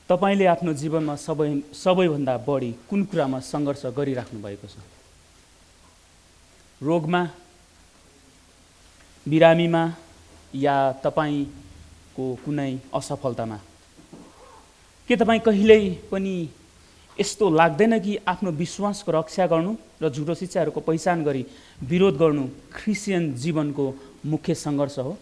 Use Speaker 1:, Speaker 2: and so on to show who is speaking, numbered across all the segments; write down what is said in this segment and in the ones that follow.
Speaker 1: तपाईले आफ्नो जीवनमा सबैभन्दा बढी कुन कुरामा सङ्घर्ष गरिराख्नु भएको छ? रोगमा, बिरामीमा, या तपाईको कुनै असफलतामा? के तपाईँ कहिल्यै पनि यस्तो लाग्दैन कि आफ्नो विश्वासको रक्षा गर्नु र झुटो शिक्षाहरूको पहिचान गरी विरोध गर्नु क्रिस्चियन जीवनको मुख्य सङ्घर्ष हो,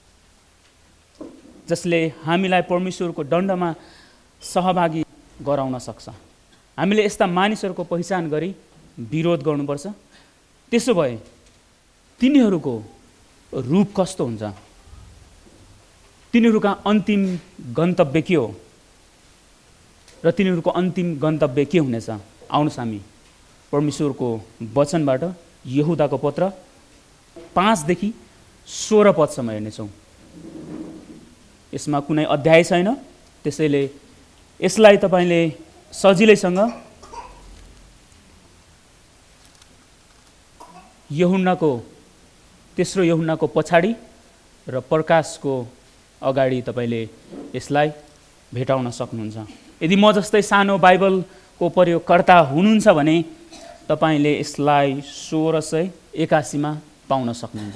Speaker 1: जसले हामीलाई परमेश्वरको दण्डमा सहभागी गराउन सक्छ? हामीले यस्ता मानिसहरूको पहिचान गरी विरोध गर्नुपर्छ। त्यसो भए तिनीहरूको रूप कस्तो हुन्छ? तिनीहरूका अन्तिम गन्तव्य के हो र तिनीहरूको अन्तिम गन्तव्य के हुनेछ? आउनुहोस् हामी परमेश्वरको वचनबाट यहुदाको पत्र 5 देखि 16 पदसम्म हेर्नेछौँ। यसमा कुनै अध्याय छैन, त्यसैले यसलाई तपाईले सजिलैसँग तेस्रो यूहन्नाको पछाडि र प्रकाशको अगाडि तपाईले यसलाई भेटाउन सक्नुहुन्छ। यदि म जस्तै सानो बाइबलको प्रयोगकर्ता हुनुहुन्छ भने तपाईले यसलाई 1681 मा पाउन सक्नुहुन्छ।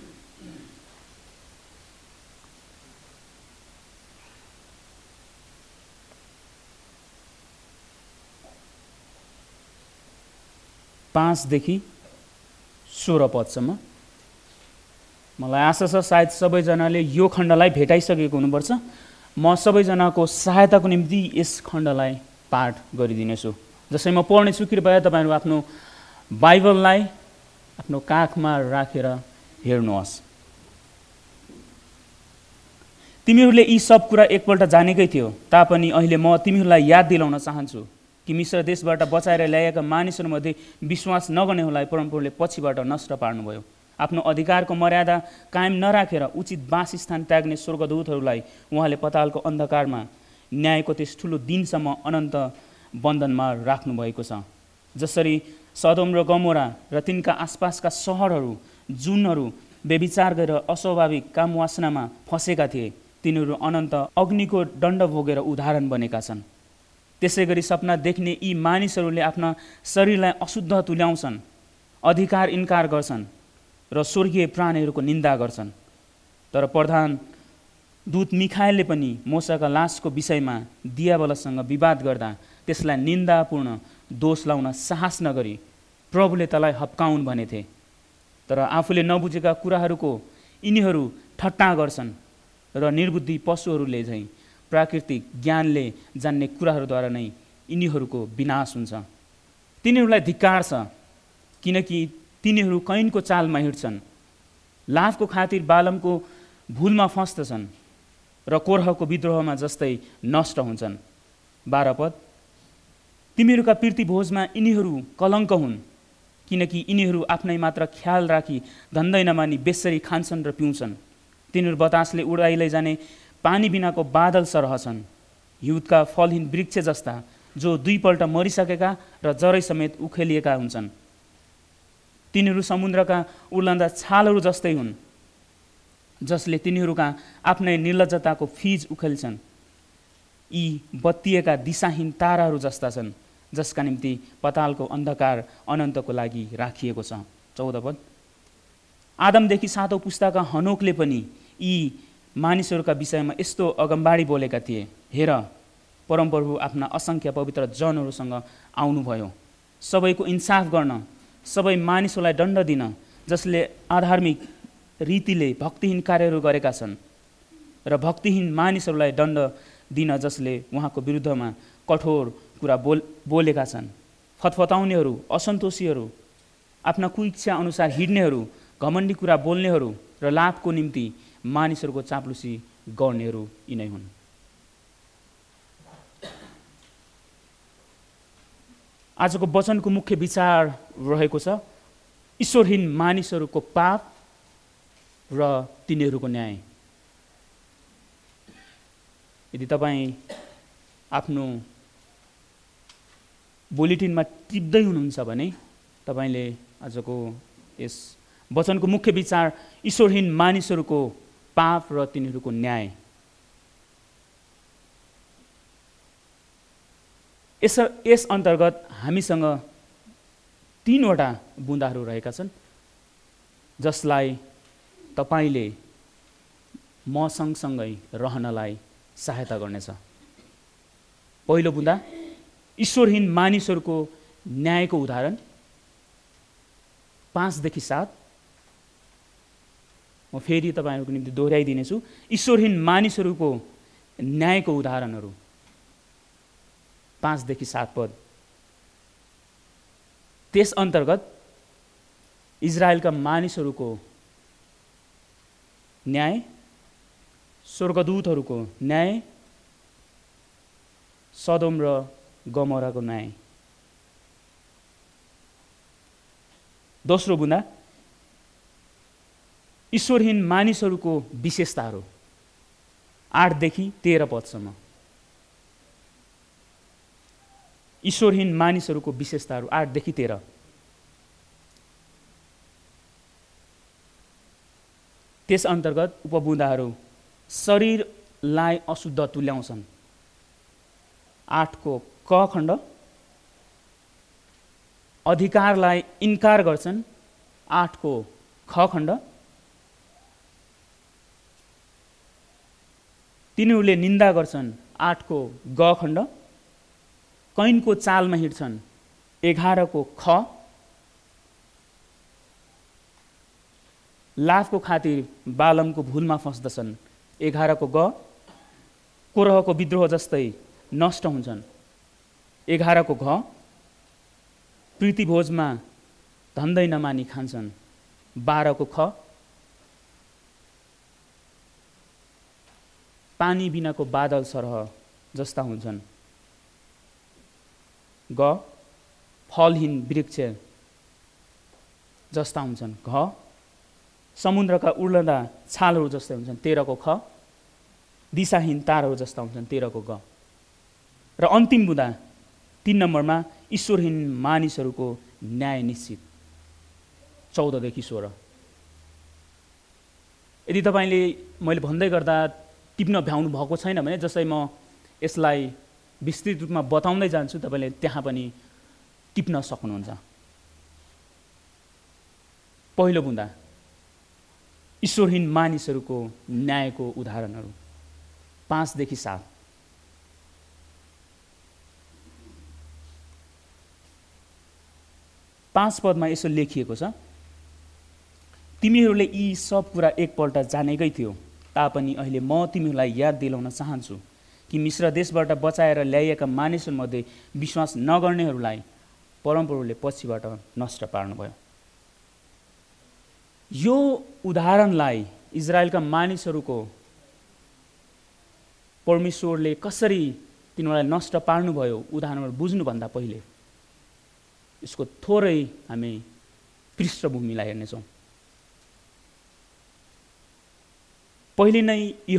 Speaker 1: पाँच देखि 16 पदसम्म। मलाई आशा छ सायद सबैजनाले यो खण्डलाई भेटाइसकेको हुनुपर्छ। म सबैजनाको सहायताको निम्ति यस खण्डलाई पाठ गरिदिनेछु। जसै म पढ्नेछु, कृपया तपाईहरु आफ्नो बाइबललाई आफ्नो काखमा राखेर हेर्नुहोस्। तिमीहरूले यी सब कुरा एकपल्ट जानेकै थियो, तापनि अहिले म तिमीहरूलाई याद दिलाउन चाहन्छु कि मिश्र देशबाट बचाएर ल्याएका मानिसहरूमध्ये विश्वास नगर्नेहरूलाई परमप्रभुले पछिबाट नष्ट पार्नुभयो। आफ्नो अधिकारको मर्यादा कायम नराखेर उचित वासस्थान त्याग्ने स्वर्गदूतहरूलाई उहाँले पतालको अन्धकारमा न्यायको त्यस ठुलो दिनसम्म अनन्त बन्धनमा राख्नु भएको छ। जसरी सदोम र गमोरा र तिनका आसपासका सहरहरू जुनहरू व्यभिचार गरेर अस्वाभाविक कामवासनामा फँसेका थिए, तिनीहरू अनन्त अग्निको दण्ड भोगेर उदाहरण बनेका छन्। त्यसैगरी सपना देख्ने यी मानिसहरूले आफ्ना शरीरलाई अशुद्ध तुल्याउँछन्, अधिकार इन्कार गर्छन् र स्वर्गीय प्राणीहरूको निन्दा गर्छन्। तर प्रधान दूत मिखाएलले पनि मोसाका लासको विषयमा दियाबलसँग विवाद गर्दा त्यसलाई निन्दापूर्ण दोष लाउन साहस नगरी प्रभुले तँलाई हप्काउन् भनेथे। तर आफूले नबुझेका कुराहरूको यिनीहरू ठट्टा गर्छन् र निर्बुद्धि पशुहरूले झैँ प्राकृतिक ज्ञानले जान्ने कुराहरूद्वारा नै यिनीहरूको विनाश हुन्छ। तिनीहरूलाई धिक्कार छ, किनकि तिनीहरू कैनको चालमा हिँड्छन्, लाभको खातिर बालमको भुलमा फस्दछन् र कोरहको विद्रोहमा जस्तै नष्ट हुन्छन्। 12 पद। तिमीहरूका प्रीतिभोजमा यिनीहरू कलङ्क हुन्, किनकि यिनीहरू आफ्नै मात्र ख्याल राखी धन्दै नमानी बेसरी खान्छन् र पिउँछन्। तिनीहरू बतासले उडाइलै जाने पानी बिनाको बादल सरह छन्, हिउँदका फलहीन वृक्ष जस्ता जो 2 पल्ट मरिसकेका र जरै समेत उखेलिएका हुन्छन्। तिनीहरू समुद्रका उर्लन्दा छालहरू जस्तै हुन्, जसले तिनीहरूका आफ्नै निर्लज्जताको फीज उखेल्छन्। यी बत्तिएका दिशाहीन ताराहरू जस्ता छन्, जसका निम्ति पतालको अन्धकार अनन्तको लागि राखिएको छ। 14 पद। आदमदेखि 7औं पुस्ताका हनोकले पनि यी मानिसहरूका विषयमा यस्तो अगमबाडी बोलेका थिए। हेर, परमप्रभु आफ्ना असङ्ख्य पवित्र जनहरूसँग आउनुभयो, सबैको इन्साफ गर्न, सबै मानिसहरूलाई दण्ड दिन, जसले अधार्मिक रीतिले भक्तिहीन कार्यहरू गरेका छन्, र भक्तिहीन मानिसहरूलाई दण्ड दिन, जसले उहाँको विरुद्धमा कठोर कुरा बोलेका छन्। फतफताउनेहरू, असन्तोषीहरू, आफ्ना कुइच्छा अनुसार हिँड्नेहरू, घमण्डी कुरा बोल्नेहरू र लाभको निम्ति मानिसहरूको चाप्लुसी गर्नेहरू यिनै हुन्। आजको वचनको मुख्य विचार रहेको छ ईश्वरहीन मानिसहरूको पाप र तिनीहरूको न्याय। यदि तपाईँ आफ्नो बुलेटिनमा टिप्दै हुनुहुन्छ भने तपाईले आजको यस वचनको मुख्य विचार ईश्वरहीन मानिसहरूको पाप र तिनीहरूको न्याय। यस अन्तर्गत हामीसँग 3वटा बुँदाहरू रहेका छन् जसलाई तपाईले म सँगसँगै रहनलाई सहायता गर्नेछ। पहिलो बुँदा ईश्वरहीन मानिसहरूको न्यायको उदाहरण 5 देखि 7। म फेरि तपाईहरुको निम्ति दोहोर्याइदिनेछु। ईश्वरहीन मानिसहरूको न्यायको उदाहरणहरू 5 देखि 7 पद। त्यस अन्तर्गत इजरायलका मानिसहरूको न्याय, स्वर्गदूतहरूको न्याय, सदोम र गमोराको न्याय। दोस्रो बुँदा ईश्वरहीन मानिसहरूको विशेषताहरू 8 देखि 13 पदसम्म। ईश्वरहीन मानिसहरूको विशेषताहरू 8 देखि 13। त्यस अन्तर्गत उपबुँदाहरू शरीरलाई अशुद्ध तुल्याउँछन् 8 को क खण्ड, अधिकारलाई इन्कार गर्छन् 8 को ख खण्ड, तिनीहरूले निन्दा गर्छन् 8 को ग खण्ड, कैनको चालमा हिँड्छन् 11 को ख, लाभको खातिर बालमको भुलमा फस्दछन् 11 को ग, कोरहको विद्रोह जस्तै नष्ट हुन्छन् 11 को घ, प्रीतिभोजमा धन्दै नमानी खान्छन् 12 को ख, पानी बिनाको बादल सरह जस्ता हुन्छन् ग, फलहीन वृक्ष जस्ता हुन्छन् घ, समुद्रका उड्लदा छालहरू जस्तै हुन्छन् 13 को ख, दिशाहीन तारहरू जस्ता हुन्छन् 13 को ग। र अन्तिम बुँदा 3 नम्बरमा ईश्वरहीन मानिसहरूको न्याय निश्चित 14 देखि 16। यदि तपाईले मैले भन्दै गर्दा टिप्न भ्याउनु भएको छैन भने जसै म यसलाई विस्तृत रूपमा बताउँदै जान्छु तपाईले त्यहाँ पनि टिप्न सक्नुहुन्छ। पहिलो बुँदा ईश्वरहीन मानिसहरूको न्यायको उदाहरणहरू 5 देखि 7। पाँच पदमा यसो लेखिएको छ, तिमीहरूले यी सब कुरा एकपल्ट जानेकै थियो, तापनि अहिले म तिमीहरूलाई याद दिलाउन चाहन्छु कि मिश्र देशबाट बचाएर ल्याइएका मानिसहरूमध्ये विश्वास नगर्नेहरूलाई परमप्रभुले पछिबाट नष्ट पार्नुभयो। यो उदाहरणलाई इजरायलका मानिसहरूको परमेश्वरले कसरी तिनीहरूलाई नष्ट पार्नुभयो उदाहरणहरू बुझ्नुभन्दा पहिले यसको थोरै हामी पृष्ठभूमिलाई हेर्नेछौँ। पहिले नै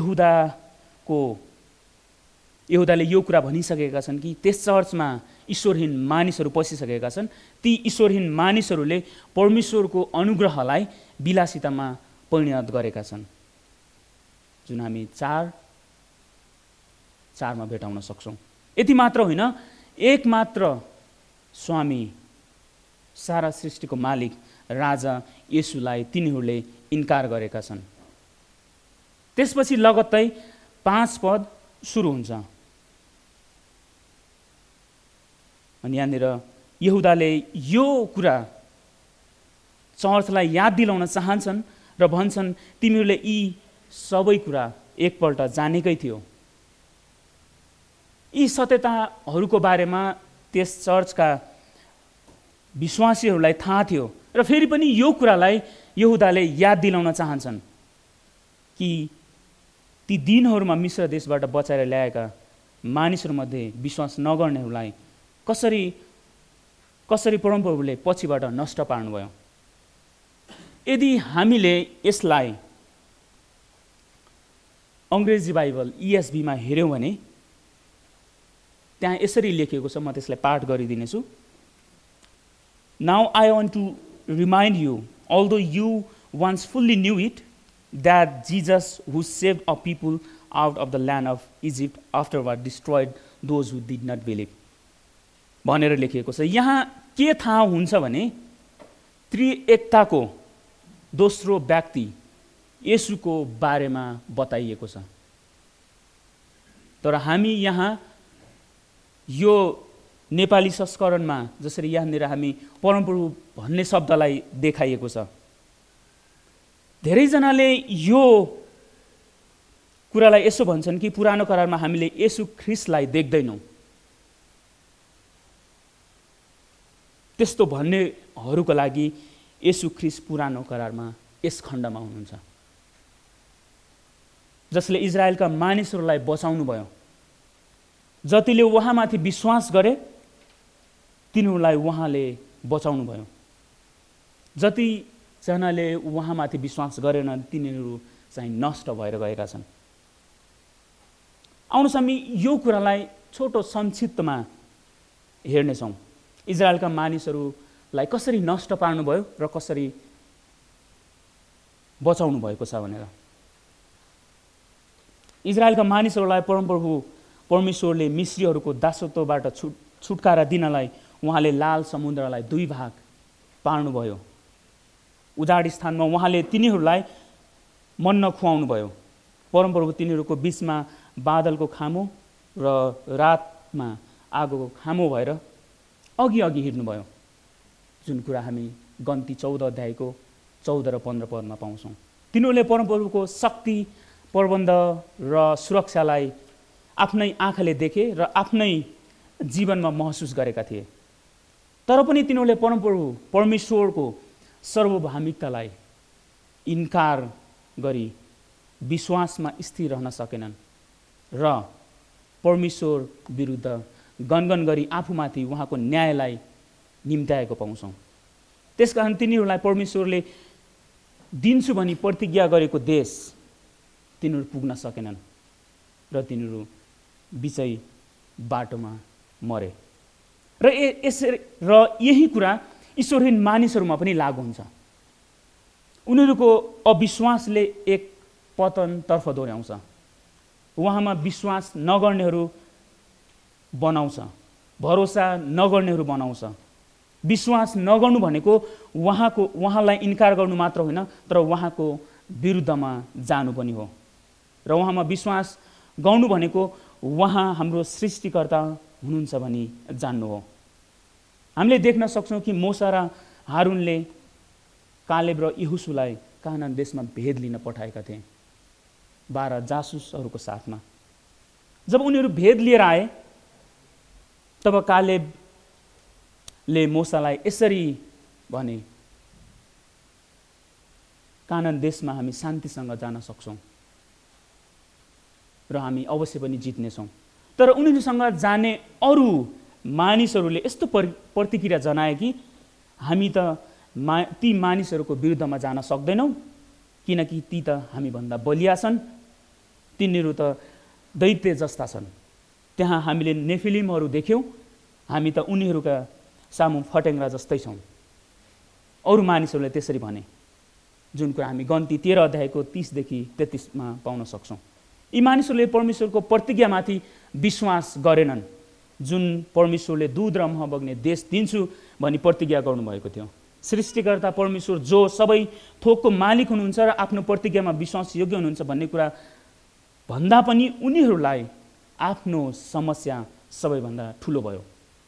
Speaker 1: यहुदाले यो कुरा भनिसकेका छन् कि त्यस चर्चमा ईश्वरहीन मानिसहरू पसिसकेका छन्। ती ईश्वरहीन मानिसहरूले परमेश्वरको अनुग्रहलाई विलासितामा परिणत गरेका छन्, जुन हामी 4:4मा भेटाउन सक्छौँ। यति मात्र होइन, एकमात्र स्वामी सारा सृष्टिको मालिक राजा येशूलाई तिनीहरूले इन्कार गरेका छन्। त्यसपछि लगत्तै 5 पद सुरु हुन्छ अनि यहाँनिर यहुदाले यो कुरा चर्चलाई याद दिलाउन चाहन्छन् र भन्छन् तिमीहरूले यी सबै कुरा एकपल्ट जानेकै थियो। यी सत्यताहरूको बारेमा त्यस चर्चका विश्वासीहरूलाई थाहा थियो र फेरि पनि यो कुरालाई यहुदाले याद दिलाउन चाहन्छन् कि ती दिनहरूमा मिश्र देशबाट बचाएर ल्याएका मानिसहरूमध्ये विश्वास नगर्नेहरूलाई कसरी परमप्रभुले पछिबाट नष्ट पार्नुभयो। यदि हामीले यसलाई अङ्ग्रेजी बाइबल ESV मा हेर्यौँ भने त्यहाँ यसरी लेखिएको छ, म त्यसलाई पाठ गरिदिनेछु। Now I want to remind you, although you once fully knew it, that Jesus, who saved a people out of the land of Egypt, afterward destroyed those who did not believe. भनेर लेखिएको छ। यहाँ के थाहा हुन्छ भने त्रिएकताको दोस्रो व्यक्ति येशूको बारेमा बताइएको छ। तर हामी यहाँ यो नेपाली संस्करणमा जसरी यहाँनिर हामी परमप्रभु भन्ने शब्दलाई देखाइएको छ, धेरैजनाले यो कुरालाई यसो भन्छन् कि पुरानो करारमा हामीले येशू ख्रिस्टलाई देख्दैनौँ। त्यस्तो भन्नेहरूको लागि येशू ख्रिस्ट पुरानो करारमा यस खण्डमा हुनुहुन्छ, जसले इजरायलका मानिसहरूलाई बचाउनु भयो। जतिले उहाँमाथि विश्वास गरे तिनीहरूलाई उहाँले बचाउनु भयो। जतिजनाले उहाँमाथि विश्वास गरेनन् तिनीहरू चाहिँ नष्ट भएर गएका छन्। आउनुहोस् हामी यो कुरालाई छोटो संक्षिप्तमा हेर्नेछौँ। इजरायलका मानिसहरूलाई कसरी नष्ट पार्नुभयो र कसरी बचाउनु भएको छ भनेर। इजरायलका मानिसहरूलाई परमप्रभु परमेश्वरले मिश्रीहरूको दासत्वबाट छुटकारा दिनलाई उहाँले लाल समुद्रलाई दुई भाग पार्नुभयो। उजाड स्थानमा उहाँले तिनीहरूलाई मन्ना खुवाउनु भयो। परमप्रभु तिनीहरूको बिचमा बादलको खामो र रातमा आगोको खामो भएर अघि अघि हिँड्नुभयो, जुन कुरा हामी गन्ती 14 अध्यायको 14 र 15 पदमा पाउँछौँ। तिनीहरूले परमप्रभुको शक्ति, प्रबन्ध र सुरक्षालाई आफ्नै आँखाले देखे र आफ्नै जीवनमा महसुस गरेका थिए। तर पनि तिनीहरूले परमप्रभु परमेश्वरको सार्वभौमिकतालाई इन्कार गरी विश्वासमा स्थिर रहन सकेनन् र परमेश्वर विरुद्ध गनगन गरी आफूमाथि उहाँको न्यायलाई निम्त्याएको पाउँछौँ। त्यसकारण तिनीहरूलाई परमेश्वरले दिन्छु भनी प्रतिज्ञा गरेको देश तिनीहरू पुग्न सकेनन् र तिनीहरू बिचै बाटोमा मरे। र यही कुरा ईश्वरहीन मानिसहरूमा पनि लागू हुन्छ। उनीहरूको अविश्वासले एक पतनतर्फ दोहोऱ्याउँछ। उहाँमा विश्वास नगर्नेहरू बनाउँछ, भरोसा नगर्नेहरू बनाउँछ। विश्वास नगर्नु भनेको उहाँलाई इन्कार गर्नु मात्र होइन, तर उहाँको विरुद्धमा जानु पनि हो। र उहाँमा विश्वास गर्नु भनेको उहाँ हाम्रो सृष्टिकर्ता हुनुहुन्छ भनी जान्नु हो। हामीले देख्न सक्छौँ कि मोसा र हारुनले कालेब र यहोशुलाई कानान देशमा भेद लिन पठाएका थिए 12 जासुसहरूको साथमा। जब उनीहरू भेद लिएर आए तब कालेबले मोसालाई यसरी भने, कानान देशमा हामी शान्तिसँग जान सक्छौँ र हामी अवश्य पनि जित्नेछौँ। तर उनीहरूसँग जाने अरू मानिसहरूले यस्तो प्रतिक्रिया जनाए कि हामी त ती मानिसहरूको विरुद्धमा जान सक्दैनौँ, किनकि ती त हामीभन्दा बलिया छन्, तिनीहरू त दैत्य जस्ता छन्। त्यहाँ हामीले नेफिलिमहरू देख्यौँ, हामी त उनीहरूका सामु फटेङ्ग्रा जस्तै छौँ। अरू मानिसहरूले त्यसरी भने, जुन कुरा हामी गन्ती 13 अध्यायको 30 देखि 33 पाउन सक्छौँ। यी मानिसहरूले परमेश्वरको प्रतिज्ञामाथि विश्वास गरेनन्, जुन परमेश्वरले दूध र मह बग्ने देश दिन्छु भनी प्रतिज्ञा गर्नुभएको थियो। सृष्टिकर्ता परमेश्वर जो सबै थोकको मालिक हुनुहुन्छ र आफ्नो प्रतिज्ञामा विश्वास योग्य हुनुहुन्छ भन्ने कुरा भन्दा पनि उनीहरूलाई आफ्नो समस्या सबैभन्दा ठुलो भयो,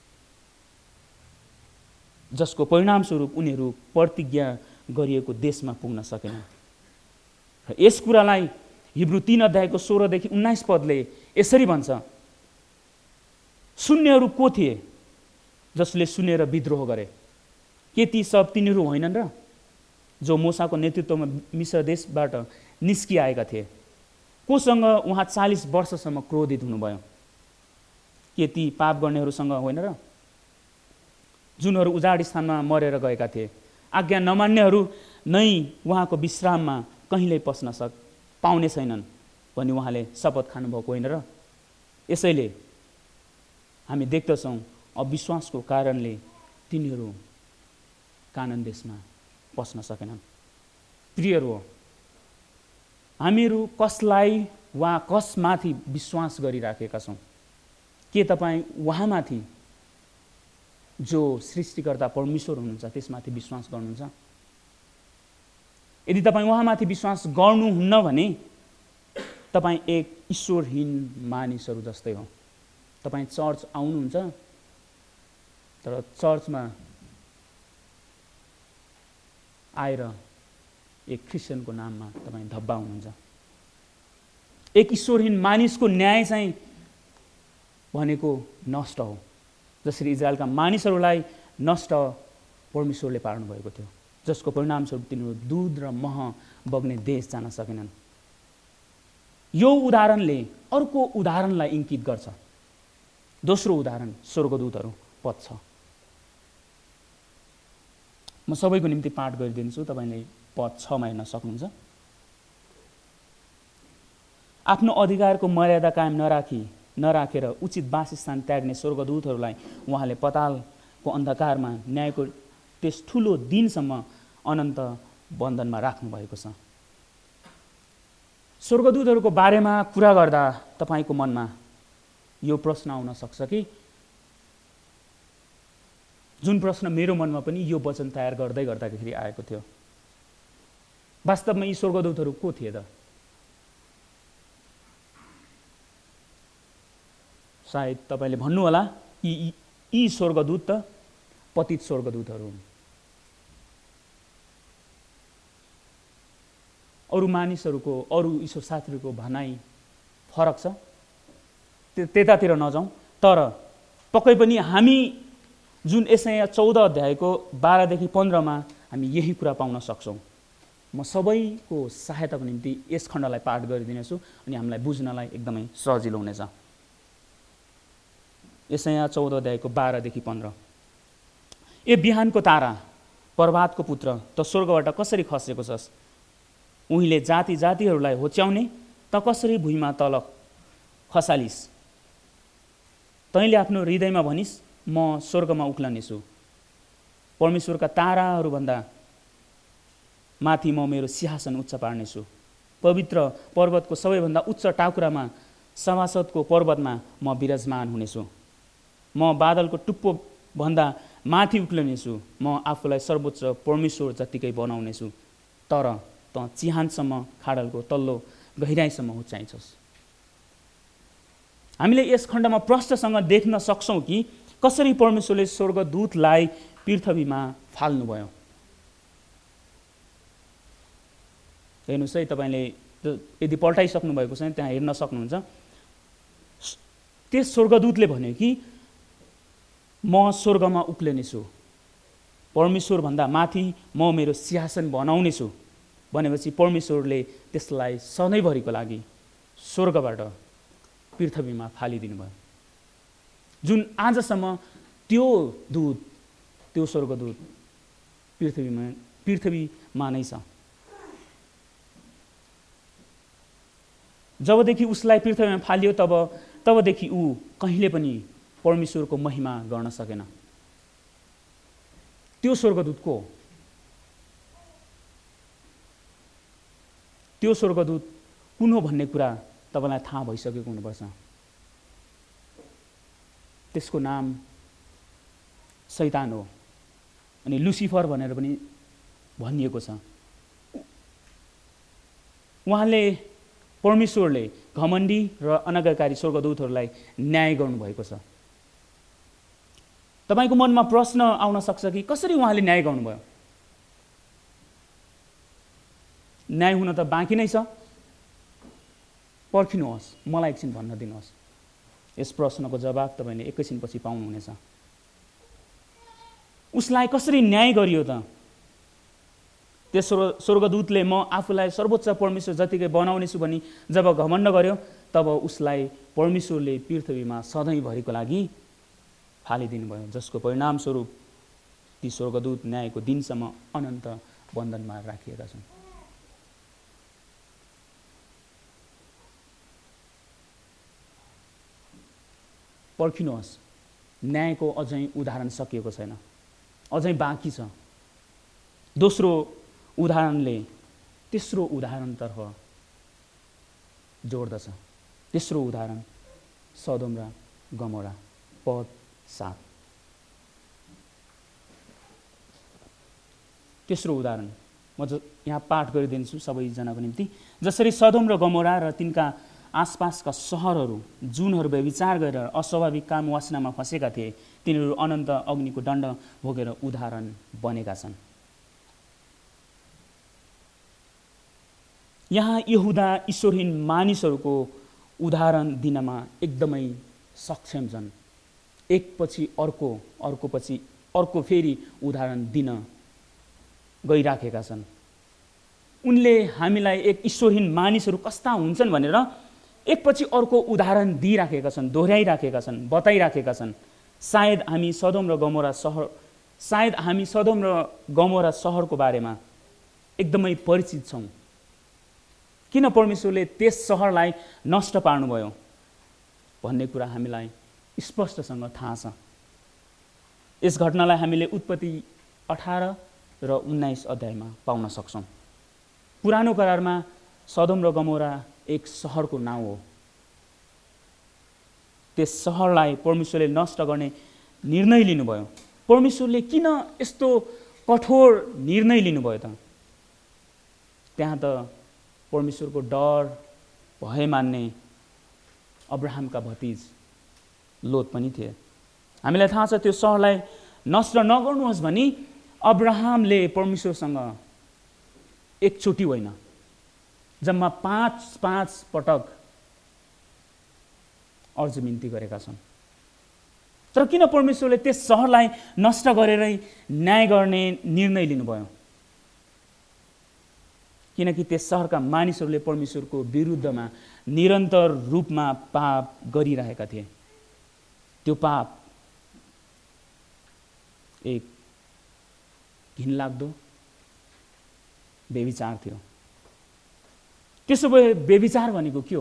Speaker 1: जसको परिणामस्वरूप उनीहरू प्रतिज्ञा गरिएको देशमा पुग्न सकेनन्। र यस कुरालाई हिब्रू 3 अध्यायको 16 देखि 19 पदले यसरी भन्छ, शून्यहरू को थिए जसले सुनेर विद्रोह गरे? के ती सब तिनीहरू होइनन् र जो मोसाको नेतृत्वमा मिश्र देशबाट निस्किआएका थिए? कोसँग उहाँ 40 वर्षसम्म क्रोधित हुनुभयो? के ती पाप गर्नेहरूसँग होइन र जुनहरू उजाड स्थानमा मरेर गएका थिए? आज्ञा नमान्नेहरू नै उहाँको विश्राममा कहिल्यै पस्न पाउने छैनन् भनी उहाँले शपथ खानुभएको होइन र? यसैले हामी देख्दछौँ अविश्वासको कारणले तिनीहरू कानान देशमा पस्न सकेनन्। प्रियहरू, हामीहरू कसलाई वा कसमाथि विश्वास गरिराखेका छौँ? के तपाईँ उहाँमाथि जो सृष्टिकर्ता परमेश्वर हुनुहुन्छ त्यसमाथि विश्वास गर्नुहुन्छ? यदि तपाईँ उहाँमाथि विश्वास गर्नुहुन्न भने तपाईँ एक ईश्वरहीन मानिसहरू जस्तै हो। तपाईँ चर्च आउनुहुन्छ तर चर्चमा आएर एक क्रिस्चियनको नाममा तपाईँ धब्बा हुनुहुन्छ। एक ईश्वरहीन मानिसको न्याय चाहिँ भनेको नष्ट हो। जसरी इजरायलका मानिसहरूलाई नष्ट परमेश्वरले पार्नु भएको थियो, जसको परिणामस्वरूप तिनीहरू दूध र मह बग्ने देश जान सकेनन्। यो उदाहरणले अर्को उदाहरणलाई इङ्कित गर्छ। दोस्रो उदाहरण स्वर्गदूतहरू पद 6। म सबैको निम्ति पाठ गरिदिन्छु, तपाईँले पद 6 मा हेर्न सक्नुहुन्छ। आफ्नो अधिकारको मर्यादा कायम नराखेर उचित वासस्थान त्याग्ने स्वर्गदूतहरूलाई उहाँले पतालको अन्धकारमा न्यायको त्यस ठुलो दिनसम्म अनन्त बन्धनमा राख्नु भएको छ। स्वर्गदूतहरूको बारेमा कुरा गर्दा तपाईँको मनमा यो प्रश्न आउन सक्छ कि जुन प्रश्न मेरो मनमा पनि यो वचन तयार गर्दाखेरि आएको थियो, वास्तवमा यी स्वर्गदूतहरू को थिए त? सायद तपाईँले भन्नुहोला यी स्वर्गदूत त पतित स्वर्गदूतहरू हुन्। अरू मानिसहरूको, अरू ईश्वर साथीहरूको भनाइ फरक छ, त्यतातिर नजाउँ। तर पक्कै पनि हामी जुन यसाया 14 अध्यायको 12 देखि 15 मा हामी यही कुरा पाउन सक्छौँ। म सबैको सहायताको निम्ति यस खण्डलाई पाठ गरिदिनेछु अनि हामीलाई बुझ्नलाई एकदमै सजिलो हुनेछ। यसाया 14 अध्यायको 12 देखि 15। ए बिहानको तारा, प्रभातको पुत्र, त स्वर्गबाट कसरी खसेको छस्? उहिले जाति जातिहरूलाई होच्याउने त कसरी भुइँमा तल खसालिस्? तैँले आफ्नो हृदयमा भनिस् म स्वर्गमा उक्लनेछु, परमेश्वरका ताराहरूभन्दा माथि म मेरो सिंहासन उच्च पार्नेछु। पवित्र पर्वतको सबैभन्दा उच्च टाकुरामा, सभासदको पर्वतमा म विराजमान हुनेछु। म बादलको टुप्पो भन्दा माथि उक्लनेछु। म आफूलाई सर्वोच्च परमेश्वर जतिकै बनाउनेछु। तर त चिहानसम्म, खाडलको तल्लो गहिराइसम्म हुच्याइछस्। हामीले यस खण्डमा प्रष्टसँग देख्न सक्छौँ कि कसरी परमेश्वरले स्वर्गदूतलाई पृथ्वीमा फाल्नुभयो। हेर्नुहोस् है, तपाईँले यदि पल्टाइसक्नु भएको छ भने त्यहाँ हेर्न सक्नुहुन्छ। त्यस स्वर्गदूतले भन्यो कि म स्वर्गमा उक्लिनेछु, परमेश्वरभन्दा माथि म मेरो सिंहासन बनाउनेछु भनेपछि परमेश्वरले त्यसलाई सधैँभरिको लागि स्वर्गबाट पृथ्वीमा फालिदिनु भयो। जुन आजसम्म त्यो स्वर्गदूत पृथ्वीमा नै छ। जबदेखि उसलाई पृथ्वीमा फालियो तबदेखि ऊ कहिले पनि परमेश्वरको महिमा गर्न सकेन। त्यो स्वर्गदूत को? त्यो स्वर्गदूत कुन हो भन्ने कुरा तपाईँलाई थाहा भइसकेको हुनुपर्छ। त्यसको नाम शैतान हो अनि लुसिफर भनेर पनि भनिएको छ। परमेश्वरले घमण्डी र अनाज्ञाकारी स्वर्गदूतहरूलाई न्याय गर्नुभएको छ। तपाईँको मनमा प्रश्न आउन सक्छ कि कसरी उहाँले न्याय गर्नुभयो? न्याय हुन त बाँकी नै छ। पर्खिनुहोस्, मलाई एकछिन भन्न दिनुहोस्। यस प्रश्नको जवाब तपाईँले एकैछिनपछि पाउनुहुनेछ। उसलाई कसरी न्याय गरियो त? त्यस स्वर्गदूतले म आफूलाई सर्वोच्च परमेश्वर जतिकै बनाउनेछु भनी जब घमण्ड गर्यो तब उसलाई परमेश्वरले पृथ्वीमा सधैँभरिको लागि फालिदिनु भयो, जसको परिणामस्वरूप ती स्वर्गदूत न्यायको दिनसम्म अनन्त बन्धनमा राखिएका छन्। पर्खिनुहोस्, न्यायको अझै उदाहरण सकिएको छैन, अझै बाँकी छ। दोस्रो उदाहरणले तेस्रो उदाहरणतर्फ जोड्दछ। तेस्रो उदाहरण सदोम र गमोरा, पद 7। तेस्रो उदाहरण म यहाँ पाठ गरिदिन्छु सबैजनाको निम्ति। जसरी सदोम र गमोरा र तिनका आसपासका सहरहरू जुनहरू व्यभिचार गरेर अस्वाभाविक काम वासनामा फँसेका थिए, तिनीहरू अनन्त अग्निको दण्ड भोगेर उदाहरण बनेका छन्। यहाँ यहुदा ईश्वरहीन मानिसहरूको उदाहरण दिनमा एकदमै सक्षम छन्। एकपछि अर्को, अर्कोपछि अर्को फेरि उदाहरण दिन गइराखेका छन्। उनले हामीलाई एक ईश्वरहीन मानिसहरू कस्ता हुन्छन् भनेर एकपछि अर्को उदाहरण दिइराखेका छन्, दोहोऱ्याइराखेका छन्, बताइराखेका छन्। सायद हामी सदोम र गमोरा सहरको बारेमा एकदमै परिचित छौँ। किन परमेश्वरले त्यस सहरलाई नष्ट पार्नुभयो भन्ने कुरा हामीलाई स्पष्टसँग थाहा छ। यस घटनालाई हामीले उत्पत्ति 18 र 19 अध्यायमा पाउन सक्छौँ। पुरानो करारमा सदोम र गमोरा एक सहरको नाउँ हो। त्यस सहरलाई परमेश्वरले नष्ट गर्ने निर्णय लिनुभयो। परमेश्वरले किन यस्तो कठोर निर्णय लिनुभयो त? त्यहाँ त परमेश्वरको डर भय मान्ने अब्राहमका भतिज लोत पनि थिए। हामीलाई थाहा छ त्यो सहरलाई नष्ट नगर्नुहोस् भनी अब्राहमले परमेश्वरसँग एकचोटि होइन, जम्मा 5 पटक अर्ज बिन्ती गरेका छन्। तर किन परमेश्वरले त्यस सहरलाई नष्ट गरेरै न्याय गर्ने निर्णय लिनुभयो? किनकि त्यस सहरका मानिसहरूले परमेश्वरको विरुद्धमा निरन्तर रूपमा पाप गरिरहेका थिए। त्यो पाप एक घिनलाग्दो व्यभिचार थियो। त्यसो भए व्यभिचार भनेको के हो?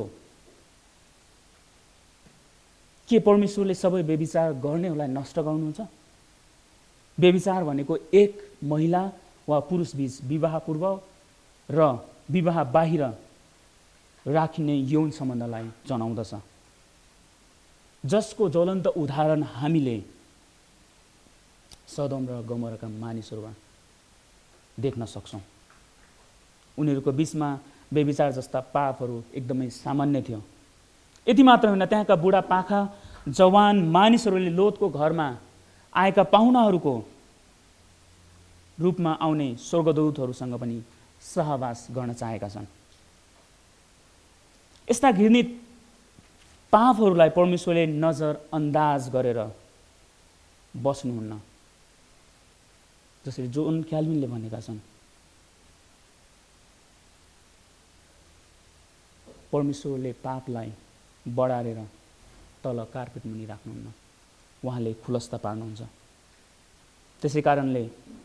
Speaker 1: के परमेश्वरले सबै व्यभिचार गर्नेहरूलाई नष्ट गर्नुहुन्छ? व्यभिचार भनेको एक महिला वा पुरुष बीच विवाह पूर्व र विवाह बाहिर राखिने यौन सम्बन्धलाई जनाउँदछ, जसको ज्वलन्त उदाहरण हामीले सदोम र गमोराका मानिसहरूमा देख्न सक्छौँ। उनीहरूको बीचमा व्यभिचार जस्ता पापहरू एकदमै सामान्य थियो। यति मात्र होइन, त्यहाँका बुढापाखा जवान मानिसहरूले लोतको घरमा आएका पाहुनाहरूको रूपमा आउने स्वर्गदूतहरूसँग पनि सहवास गर्न चाहेका छन्। यस्ता घृणित पापहरूलाई परमेश्वरले नजरअन्दाज गरेर बस्नुहुन्न। जसरी जोन क्याल्भिनले भनेका छन्, परमेश्वरले पापलाई बढारेर तल कार्पेट मुनि राख्नुहुन्न, उहाँले खुलस्त पार्नुहुन्छ। त्यसै कारणले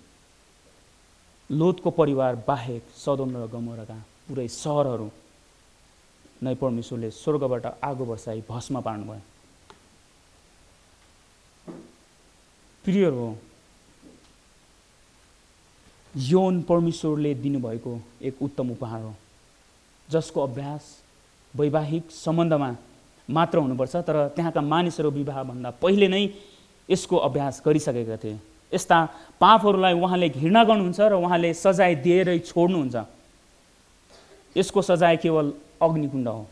Speaker 1: लोतको परिवार बाहेक सदोम र गमोराका पुरै सहरहरू नै परमेश्वरले स्वर्गबाट आगो बर्साई भस्म पार्नुभयो। प्रियहरू हो, यौन परमेश्वरले दिनुभएको एक उत्तम उपहार हो, जसको अभ्यास वैवाहिक सम्बन्धमा मात्र हुनुपर्छ। तर त्यहाँका मानिसहरू विवाहभन्दा पहिले नै यसको अभ्यास गरिसकेका थिए। यस्ता पापहरूलाई उहाँले घृणा गर्नुहुन्छ र उहाँले सजाय दिएरै छोड्नुहुन्छ। यसको सजाय केवल अग्निकुण्ड हो।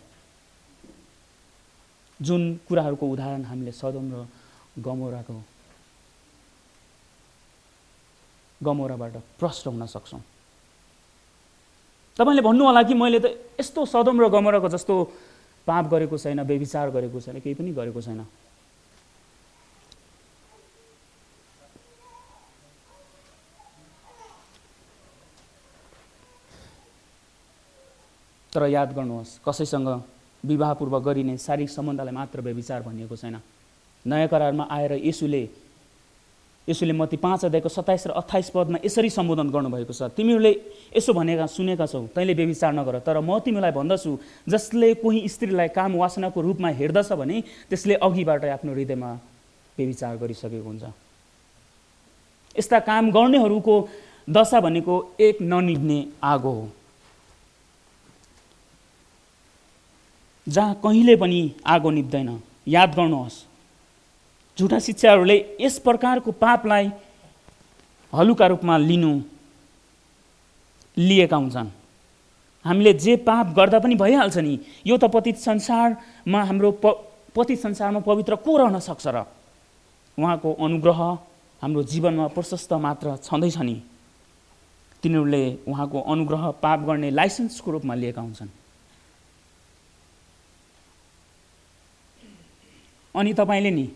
Speaker 1: जुन कुराहरूको उदाहरण हामीले सदोम र गमोराबाट प्रष्ट हुन सक्छौँ। तपाईँले भन्नु होला कि मैले त यस्तो सदोम र गमोराको जस्तो पाप गरेको छैन, व्यभिचार गरेको छैन, केही पनि गरेको छैन। तर याद गर्नुहोस्, कसैसँग विवाहपूर्व गरिने शारीरिक सम्बन्धलाई मात्र व्यभिचार भनिएको छैन। नयाँ करारमा आएर यसुले मत्ती 5 अध्यायको 27 र 28 पदमा यसरी सम्बोधन गर्नुभएको छ, तिमीहरूले यसो भनेका सुनेका छौ, तैँले व्यभिचार नगर। तर म तिमीलाई भन्दछु, जसले कोही स्त्रीलाई काम वासनाको रूपमा हेर्दछ भने त्यसले अघिबाट आफ्नो हृदयमा व्यभिचार गरिसकेको हुन्छ। यस्ता काम गर्नेहरूको दशा भनेको एक ननिभ्ने आगो हो, जहाँ कहिले पनि आगो निप्दैन। याद गर्नुहोस्, झुटा शिक्षाहरूले यस प्रकारको पापलाई हलुका रूपमा लिनु लिएका हुन्छन्। हामीले जे पाप गर्दा पनि भइहाल्छ नि, यो त पतित संसारमा हाम्रो पतित संसारमा पवित्र को रहन सक्छ र? उहाँको अनुग्रह हाम्रो जीवनमा प्रशस्त मात्र छँदैछ नि। तिनीहरूले उहाँको अनुग्रह पाप गर्ने लाइसेन्सको रूपमा लिएका हुन्छन्। अनि तपाईँले नि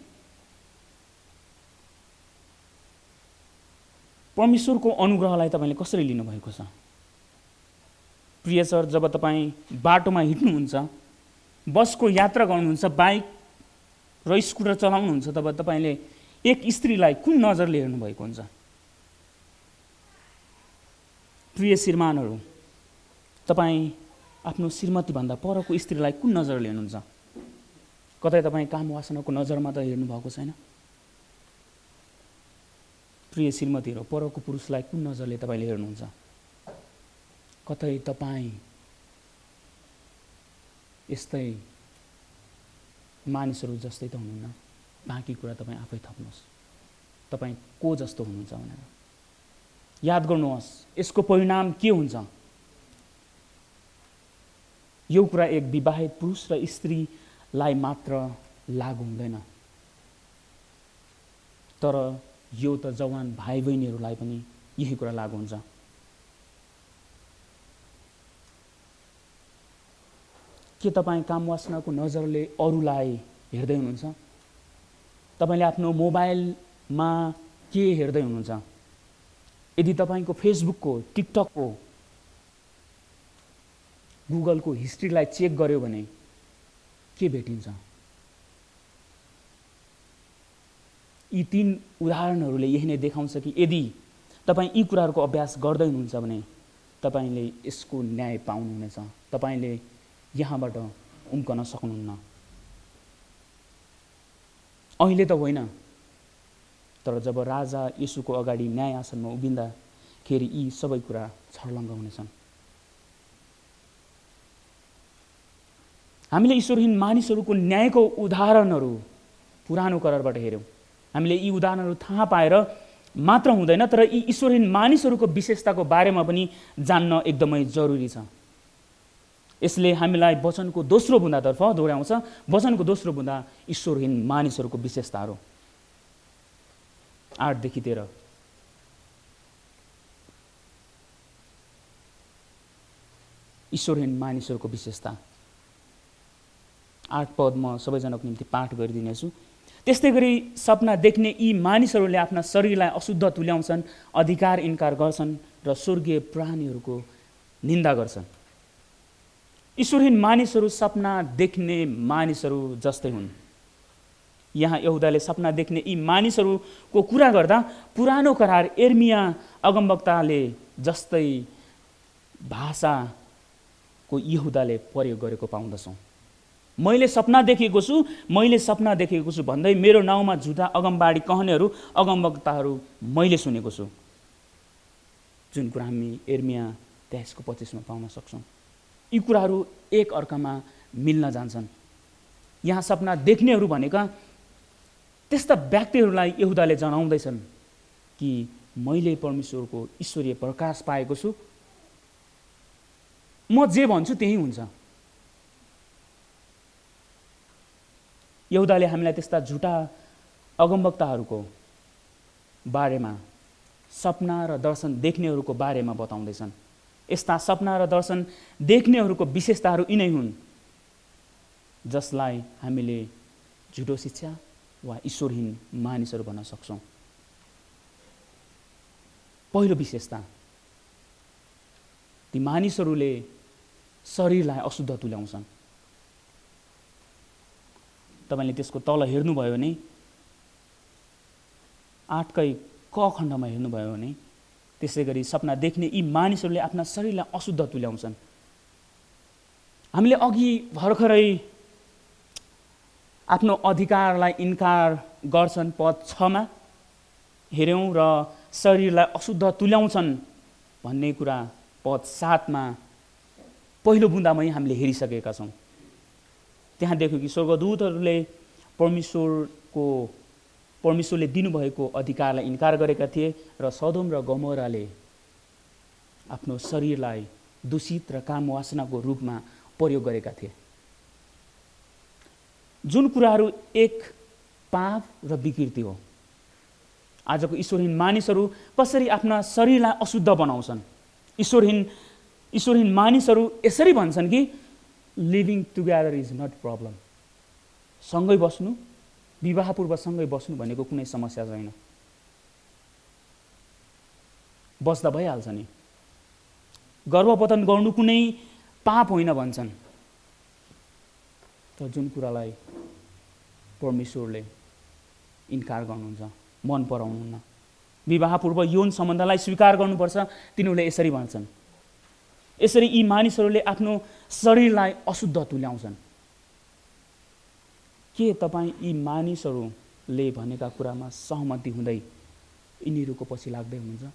Speaker 1: परमेश्वरको अनुग्रहलाई तपाईँले कसरी लिनुभएको छ? प्रिय सर, जब तपाईँ बाटोमा हिँड्नुहुन्छ, बसको यात्रा गर्नुहुन्छ, बाइक र स्कुटर चलाउनुहुन्छ, तब तपाईँले एक स्त्रीलाई कुन नजरले हेर्नुभएको हुन्छ? प्रिय श्रीमानहरू, तपाईँ आफ्नो श्रीमतीभन्दा परको स्त्रीलाई कुन नजरले हेर्नुहुन्छ? कतै तपाईँ काम वासनाको नजरमा त हेर्नुभएको छैन? प्रिय श्रीमतीहरू, परको पुरुषलाई कुन नजरले तपाईँले हेर्नुहुन्छ? कतै तपाईँ यस्तै मानिसहरू जस्तै त हुनुहुन्न? बाँकी कुरा तपाईँ आफै थप्नुहोस्, तपाईँ को जस्तो हुनुहुन्छ भनेर याद गर्नुहोस्। यसको परिणाम के हुन्छ? यो कुरा एक विवाहित पुरुष र स्त्रीलाई मात्र लागु हुँदैन, तर यो त जवान भाइ बहिनीहरूलाई पनि यही कुरा लागु हुन्छ। के तपाईँ कामवासनाको नजरले अरूलाई हेर्दै हुनुहुन्छ? तपाईँले आफ्नो मोबाइलमा के हेर्दै हुनुहुन्छ? यदि तपाईँको फेसबुकको, टिकटकको, गुगलको हिस्ट्रीलाई चेक गर्यो भने के भेटिन्छ? यी 3 उदाहरणहरूले यही नै देखाउँछ कि यदि तपाईँ यी कुराहरूको अभ्यास गर्दै हुनुहुन्छ भने तपाईँले यसको न्याय पाउनुहुनेछ। तपाईँले यहाँबाट उम्कन सक्नुहुन्न। अहिले त होइन, तर जब राजा येशूको अगाडि न्याय आसनमा उभिँदाखेरि यी सबै कुरा छर्लङ्ग हुनेछन्। हामीले ईश्वरहीन मानिसहरूको न्यायको उदाहरणहरू पुरानो करारबाट हेऱ्यौँ। हामीले यी उदाहरणहरू थाहा पाएर मात्र हुँदैन, तर यी ईश्वरहीन मानिसहरूको विशेषताको बारेमा पनि जान्न एकदमै जरुरी छ। यसले हामीलाई वचनको दोस्रो बुँदातर्फ दोहोऱ्याउँछ। वचनको दोस्रो बुँदा ईश्वरहीन मानिसहरूको विशेषताहरू, 8 देखि 13। ईश्वरहीन मानिसहरूको विशेषता 8 पद म सबैजनाको निम्ति पाठ गरिदिनेछु। त्यस्तै गरी सपना देख्ने यी मानिसहरूले आफ्ना शरीरलाई अशुद्ध तुल्याउँछन्, अधिकार इन्कार गर्छन् र स्वर्गीय प्राणीहरूको निन्दा गर्छन्। ईश्वरहीन मानिसहरू सपना देख्ने मानिसहरू जस्तै हुन्। यहाँ यहुदाले सपना देख्ने यी मानिसहरूको कुरा गर्दा पुरानो करार यिर्मिया अगमवक्ताले जस्तै भाषाको यहुदाले प्रयोग गरेको पाउँदछौँ। मैले सपना देखेको छु भन्दै मेरो नाउँमा झुटा अगमबाडी कहनेहरू, अगमवक्ताहरू मैले सुनेको छु। जुन कुरा हामी यिर्मिया 23:25 पाउन सक्छौँ। यी कुराहरू एक अर्कामा मिल्न जान्छन्। यहाँ सपना देख्नेहरू भनेका त्यस्ता व्यक्तिहरूलाई यहुदाले जनाउँदैछन् कि मैले परमेश्वरको ईश्वरीय प्रकाश पाएको छु, म जे भन्छु त्यही हुन्छ। यहुदाले हामीलाई त्यस्ता झुटा अगमवक्ताहरूको बारेमा, सपना र दर्शन देख्नेहरूको बारेमा बताउँदैछन्। यस्ता सपना र दर्शन देख्नेहरूको विशेषताहरू यिनै हुन् जसलाई हामीले झुटो शिक्षा वा ईश्वरहीन मानिसहरू भन्न सक्छौँ। पहिलो विशेषता, ती मानिसहरूले शरीरलाई अशुद्ध तुल्याउँछन्। तपाईँले त्यसको तल हेर्नुभयो भने 8कै क खण्डमा हेर्नुभयो भने त्यसै गरी सपना देख्ने यी मानिसहरूले आफ्ना शरीरलाई अशुद्ध तुल्याउँछन्। हामीले अघि भर्खरै आफ्नो अधिकारलाई इन्कार गर्छन् पद 6मा हेऱ्यौँ र शरीरलाई अशुद्ध तुल्याउँछन् भन्ने कुरा पद 7मा पहिलो बुँदामै हामीले हेरिसकेका छौँ। त्यहाँ देख्यौँ कि स्वर्गदूतहरूले परमेश्वरले दिनुभएको अधिकारलाई इन्कार गरेका थिए र सदोम र गमोराले आफ्नो शरीरलाई दूषित र काम वासनाको रूपमा प्रयोग गरेका थिए। जुन कुराहरू एक पाप र विकृति हो। आजको ईश्वरहीन मानिसहरू कसरी आफ्ना शरीरलाई अशुद्ध बनाउँछन्? ईश्वरहीन मानिसहरू यसरी भन्छन् कि living together is not problem. सँगै बस्नु, विवाहपूर्व सँगै बस्नु भनेको कुनै समस्या छैन, बस्दा भइहाल्छ नि। गर्भपतन गर्नु कुनै पाप होइन भन्छन्। तर जुन कुरालाई परमेश्वरले इन्कार गर्नुहुन्छ, मन पराउनुहुन्न, विवाहपूर्व यौन सम्बन्धलाई स्वीकार गर्नुपर्छ, तिनीहरूले यसरी भन्छन्। यसरी यी मानिसहरूले आफ्नो शरीरलाई अशुद्ध तुल्याउँछन्। के तपाईँ यी मानिसहरूले भनेका कुरामा सहमति हुँदै यिनीहरूको पछि लाग्दै हुनुहुन्छ?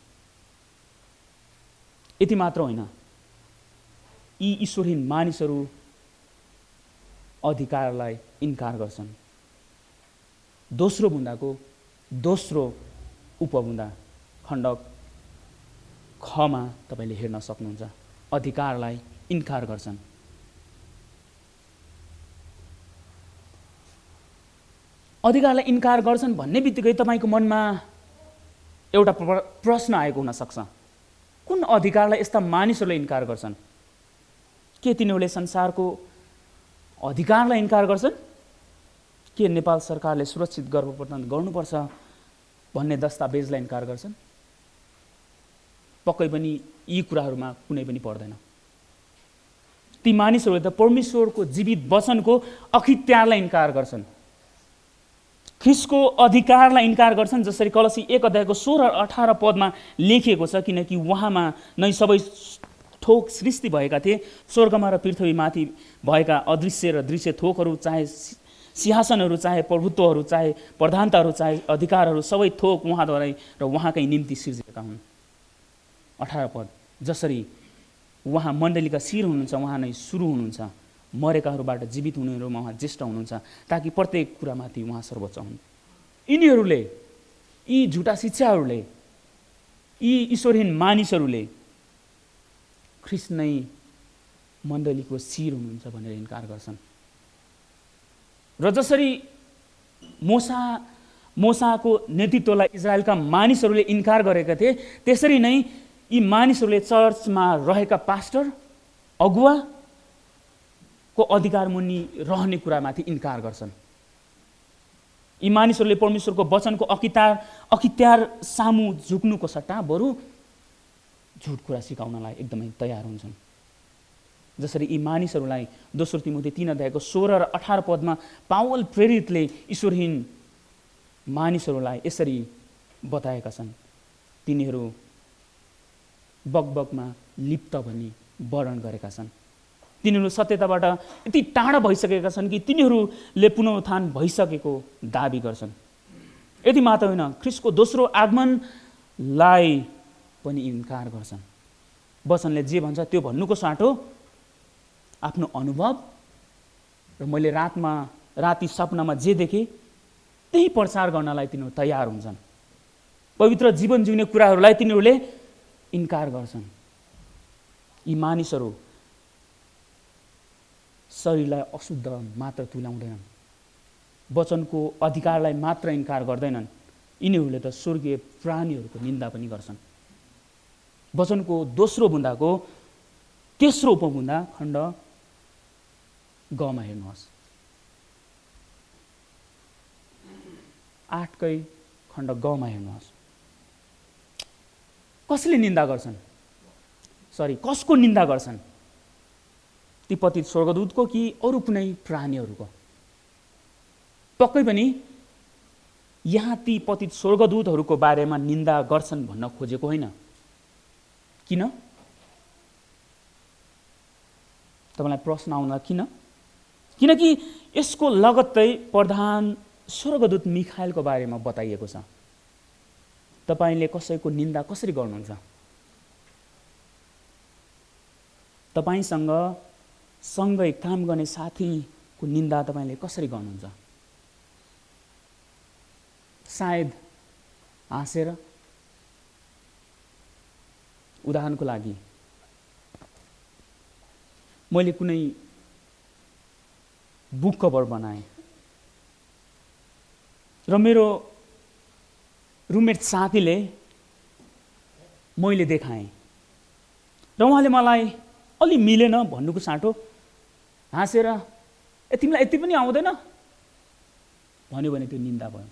Speaker 1: यति मात्र होइन, यी ईश्वरहीन मानिसहरू अधिकारलाई इन्कार गर्छन्। दोस्रो बुँदाको दोस्रो उपबुँदा खण्ड खमा तपाईँले हेर्न सक्नुहुन्छ। अधिकारलाई इन्कार गर्छन्। अधिकारलाई इन्कार गर्छन् भन्ने बित्तिकै तपाईँको मनमा एउटा प्रश्न आएको हुनसक्छ, कुन अधिकारलाई यस्ता मानिसहरूले इन्कार गर्छन्? के तिनीहरूले संसारको अधिकारलाई इन्कार गर्छन्? के नेपाल सरकारले सुरक्षित गर्भपतन गर्नुपर्छ भन्ने दस्तावेजलाई इन्कार गर्छन्? पक्कै पनि यी कुराहरूमा कुनै पनि पर्दैन। ती मानिसहरूले त परमेश्वरको जीवित वचनको अखित्यारलाई इन्कार गर्छन्, ख्रिस्टको अधिकारलाई इन्कार गर्छन्। जसरी कलसी 1 अध्यायको 16 र 18 पदमा लेखिएको छ, किनकि उहाँमा नै सबै थोक सृष्टि भएका थिए। स्वर्गमा र पृथ्वीमाथि भएका अदृश्य र दृश्य थोकहरू, चाहे सिंहासनहरू, चाहे प्रभुत्वहरू, चाहे प्रधानताहरू, चाहे अधिकारहरू, सबै थोक उहाँद्वारै र उहाँकै निम्ति सिर्जिएका हुन्। 18 पद, जसरी उहाँ मण्डलीका शिर हुनुहुन्छ, उहाँ नै सुरु हुनुहुन्छ, मरेकाहरूबाट जीवित हुनेहरूमा उहाँ ज्येष्ठ हुनुहुन्छ, ताकि प्रत्येक कुरामाथि उहाँ सर्वोच्च हुन्। यिनीहरूले, यी झुटा शिक्षाहरूले, यी ईश्वरहीन मानिसहरूले ख्रिस्ट नै मण्डलीको शिर हुनुहुन्छ भनेर इन्कार गर्छन्। र जसरी मोसाको नेतृत्वलाई इजरायलका मानिसहरूले इन्कार गरेका थिए, त्यसरी नै यी मानिसहरूले चर्चमा रहेका पास्टर, अगुवाको अधिकार मुनि रहने कुरामाथि इन्कार गर्छन्। यी मानिसहरूले परमेश्वरको वचनको अखित्यार सामु झुक्नुको सट्टा बरु झुट कुरा सिकाउनलाई एकदमै तयार हुन्छन्। जसरी यी मानिसहरूलाई दोस्रो तिमोथी 3 अध्यायको 16 र 18 पदमा पावल प्रेरितले ईश्वरहीन मानिसहरूलाई यसरी बताएका छन्। तिनीहरू बकबकमा लिप्त भनी वर्णन गरेका छन्। तिनीहरू सत्यताबाट यति टाढा भइसकेका छन् कि तिनीहरूले पुनरुत्थान भइसकेको दाबी गर्छन्। यति मात्र होइन, ख्रिस्टको दोस्रो आगमनलाई पनि इन्कार गर्छन्। वचनले जे भन्छ त्यो भन्नुको साटो आफ्नो अनुभव र मैले राति सपनामा जे देखेँ त्यही प्रचार गर्नलाई तिनीहरू तयार हुन्छन्। पवित्र जीवन जिउने कुराहरूलाई तिनीहरूले इन्कार गर्छन्। यी मानिसहरू शरीरलाई अशुद्ध मात्र तुल्याउँदैनन्, वचनको अधिकारलाई मात्र इन्कार गर्दैनन्, यिनीहरूले त स्वर्गीय प्राणीहरूको निन्दा पनि गर्छन्। वचनको दोस्रो बुँदाको तेस्रो उपबुँदा खण्ड गमा हेर्नुहोस्। 8कै खण्ड गमा हेर्नुहोस्। कसले निन्दा गर्छन्? कसको निन्दा गर्छन्? ती पतित स्वर्गदूतको कि अरू कुनै प्राणीहरूको? पक्कै पनि यहाँ ती पतित स्वर्गदूतहरूको बारेमा निन्दा गर्छन् भन्न खोजेको होइन। किन? तपाईँलाई प्रश्न आउन किन? किनकि यसको लगत्तै प्रधान स्वर्गदूत मिखाएलको बारेमा बताइएको छ। तपाईँले कसैको निन्दा कसरी गर्नुहुन्छ? तपाईँसँग सँगै काम गर्ने साथीको निन्दा तपाईँले कसरी गर्नुहुन्छ? सायद हाँसेर। उदाहरणको लागि मैले कुनै बुक कभर बनाएँ र मेरो रुममेट साथीले मैले देखाएँ र उहाँले मलाई अलि मिलेन भन्नुको साटो हाँसेर तिमीलाई यति पनि आउँदैन भन्यो भने त्यो निन्दा भयो।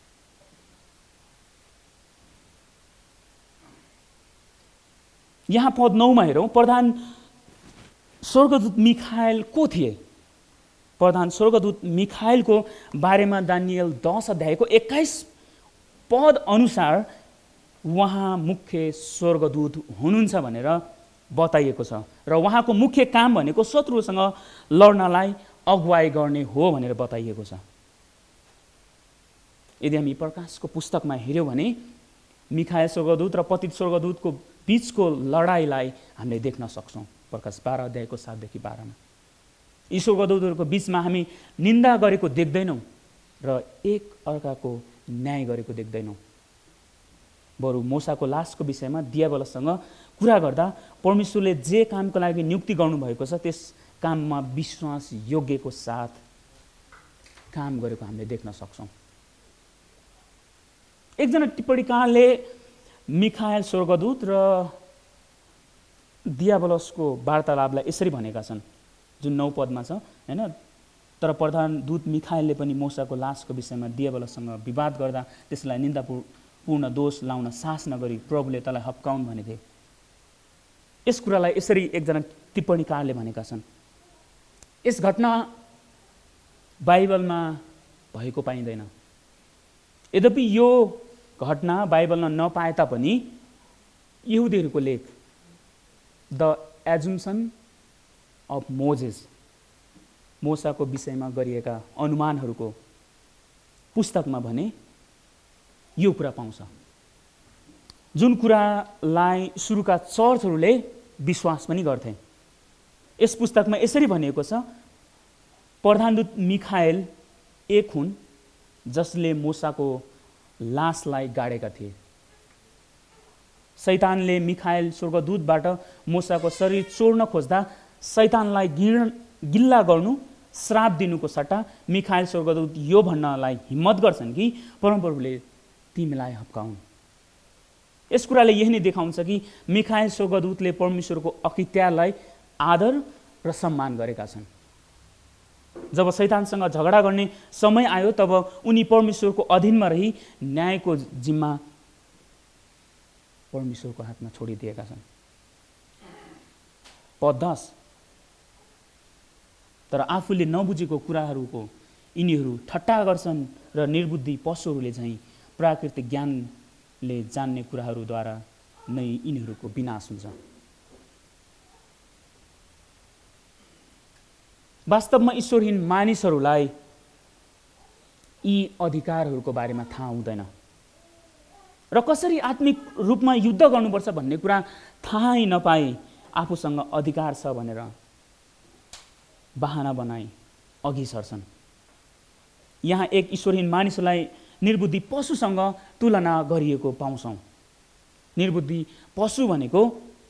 Speaker 1: यहाँ पद 9 मा हेरौँ, प्रधान स्वर्गदूत मिखाएल को थिए? प्रधान स्वर्गदूत मिखाएलको बारेमा दानियल 10 अध्यायको 21 पद अनुसार उहाँ मुख्य स्वर्गदूत हुनुहुन्छ भनेर बताइएको छ र उहाँको मुख्य काम भनेको शत्रुसँग लड्नलाई अगुवाई गर्ने हो भनेर बताइएको छ। यदि हामी प्रकाशको पुस्तकमा हेर्यौँ भने मिखाएल स्वर्गदूत र पतित स्वर्गदूतको बीचको लडाईलाई हामीले देख्न सक्छौँ। प्रकाश 12 अध्यायको 7 देखि 12 मा यी स्वर्गदूतहरूको बीचमा हामी निन्दा गरेको देख्दैनौँ र एक अर्काको न्याय गरेको देख्दैनौँ। बरु मूसाको लासको विषयमा दियाबलसँग कुरा गर्दा परमेश्वरले जे कामको लागि नियुक्ति गर्नुभएको छ त्यस काममा विश्वास योग्यको साथ काम गरेको हामीले देख्न सक्छौँ। एकजना टिप्पणीकारले मिखाएल स्वर्गदूत र दियाबलसको वार्तालापलाई यसरी भनेका छन्, जुन 9 पदमा छ हैन। तर प्रधान दूत मिखाएलले पनि मूसाको लासको विषयमा दियाबलससँग विवाद गर्दा त्यसलाई निन्दापूर्ण दोष लाउन साहस नगरी प्रभुले तँलाई हप्काउन् भनेथे। यस कुरालाई यसरी एकजना टिप्पणीकारले भनेका छन्, यस घटना बाइबलमा भएको पाइँदैन। यद्यपि यो घटना बाइबलमा नपाए तापनि यहुदीहरूको लेख द एजुम्सन अफ मोजेस, मूसाको विषयमा गरिएका अनुमानहरूको पुस्तकमा भने यो कुरा पाउँछ, जुन कुरालाई सुरुका चर्चहरूले विश्वास पनि गर्थे। यस पुस्तकमा यसरी भनिएको छ, प्रधानदूत मिखाएल एक हुन् जसले मूसाको लासलाई गाडेका थिए। शैतानले मिखाएल स्वर्गदूतबाट मूसाको शरीर चोर्न खोज्दा शैतानलाई गिल्ला गर्नु, श्राप दिनुको सट्टा मिखाएल स्वर्गदूत यो भन्नलाई हिम्मत गर्छन् कि परमप्रभुले तिमीलाई हप्काउन्। यस कुराले यही नै देखाउँछ कि मिखाएल स्वर्गदूतले परमेश्वरको अकृत्यलाई आदर र सम्मान गरेका छन्। जब शैतानसँग झगडा गर्ने समय आयो तब उनी परमेश्वरको अधीनमा रही न्यायको जिम्मा परमेश्वरको हातमा छोडिदिएका छन्। पद 10, तर आफूले नबुझेको कुराहरूको यिनीहरू ठट्टा गर्छन् र निर्बुद्धि पशुहरूले झैँ प्राकृतिक ज्ञानले जान्ने कुराहरूद्वारा नै यिनीहरूको विनाश हुन्छ। वास्तवमा ईश्वरहीन मानिसहरूलाई यी अधिकारहरूको बारेमा थाहा हुँदैन र कसरी आत्मिक रूपमा युद्ध गर्नुपर्छ भन्ने कुरा थाहै नपाई आफूसँग अधिकार छ भनेर बहाना बनाई अघि सर्छन्। यहाँ एक ईश्वरहीन मानिसलाई निर्बुद्धि पशुसँग तुलना गरिएको पाउँछौँ। निर्बुद्धि पशु भनेको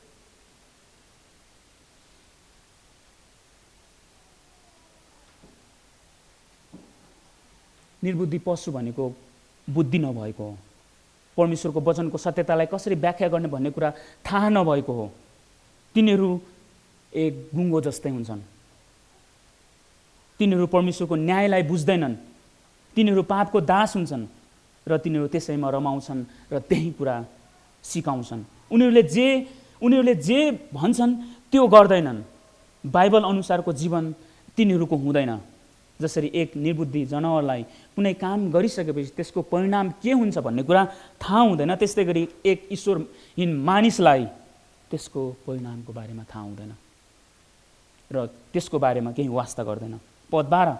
Speaker 1: बुद्धि नभएको हो। परमेश्वरको वचनको सत्यतालाई कसरी व्याख्या गर्ने भन्ने कुरा थाहा नभएको हो। तिनीहरू एक गुङ्गो जस्तै हुन्छन्। तिनीहरू परमेश्वरको न्यायलाई बुझ्दैनन्। तिनीहरू पापको दास हुन्छन् र तिनीहरू त्यसैमा रमाउँछन् र त्यही कुरा सिकाउँछन्। उनीहरूले जे भन्छन् त्यो गर्दैनन्। बाइबल अनुसारको जीवन तिनीहरूको हुँदैन। जसरी एक निर्बुद्धि जनावरलाई कुनै काम गरिसकेपछि त्यसको परिणाम के हुन्छ भन्ने कुरा थाहा हुँदैन, त्यस्तै गरी एक ईश्वरहीन मानिसलाई त्यसको परिणामको बारेमा थाहा हुँदैन र त्यसको बारेमा केही वास्ता गर्दैन। पद 12,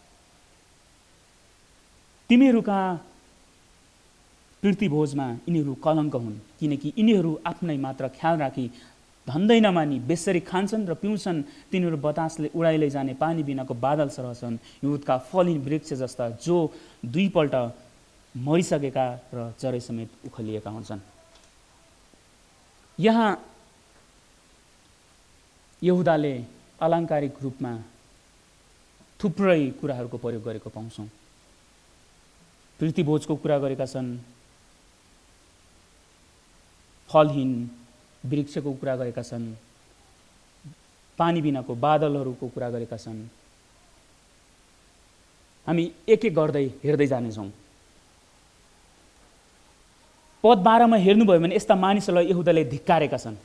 Speaker 1: तिमीहरूका प्रीतिभोजमा यिनीहरू कलङ्क हुन्, किनकि यिनीहरू आफ्नै मात्र ख्याल राखी धन्दै नमानी बेसरी खान्छन् र पिउँछन्। तिनीहरू बतासले उडाइलै जाने पानी बिनाको बादल सरह छन्, हिउँदका फलहीन वृक्ष जस्ता जो 2 पल्ट मरिसकेका र जरै समेत उखलिएका हुन्छन्। यहाँ यहुदाले आलङ्कारिक रूपमा थुप्रै कुराहरूको प्रयोग गरेको पाउँछौँ। प्रीतिभोजको कुरा गरेका छन्, फलहीन वृक्षको कुरा गरेका छन्, पानी बिनाको बादलहरूको कुरा गरेका छन्। हामी एक एक गर्दै हेर्दै जानेछौँ। पद 12 मा हेर्नुभयो भने यस्ता मानिसहरूलाई यहुदाले धिक्कारेका छन्।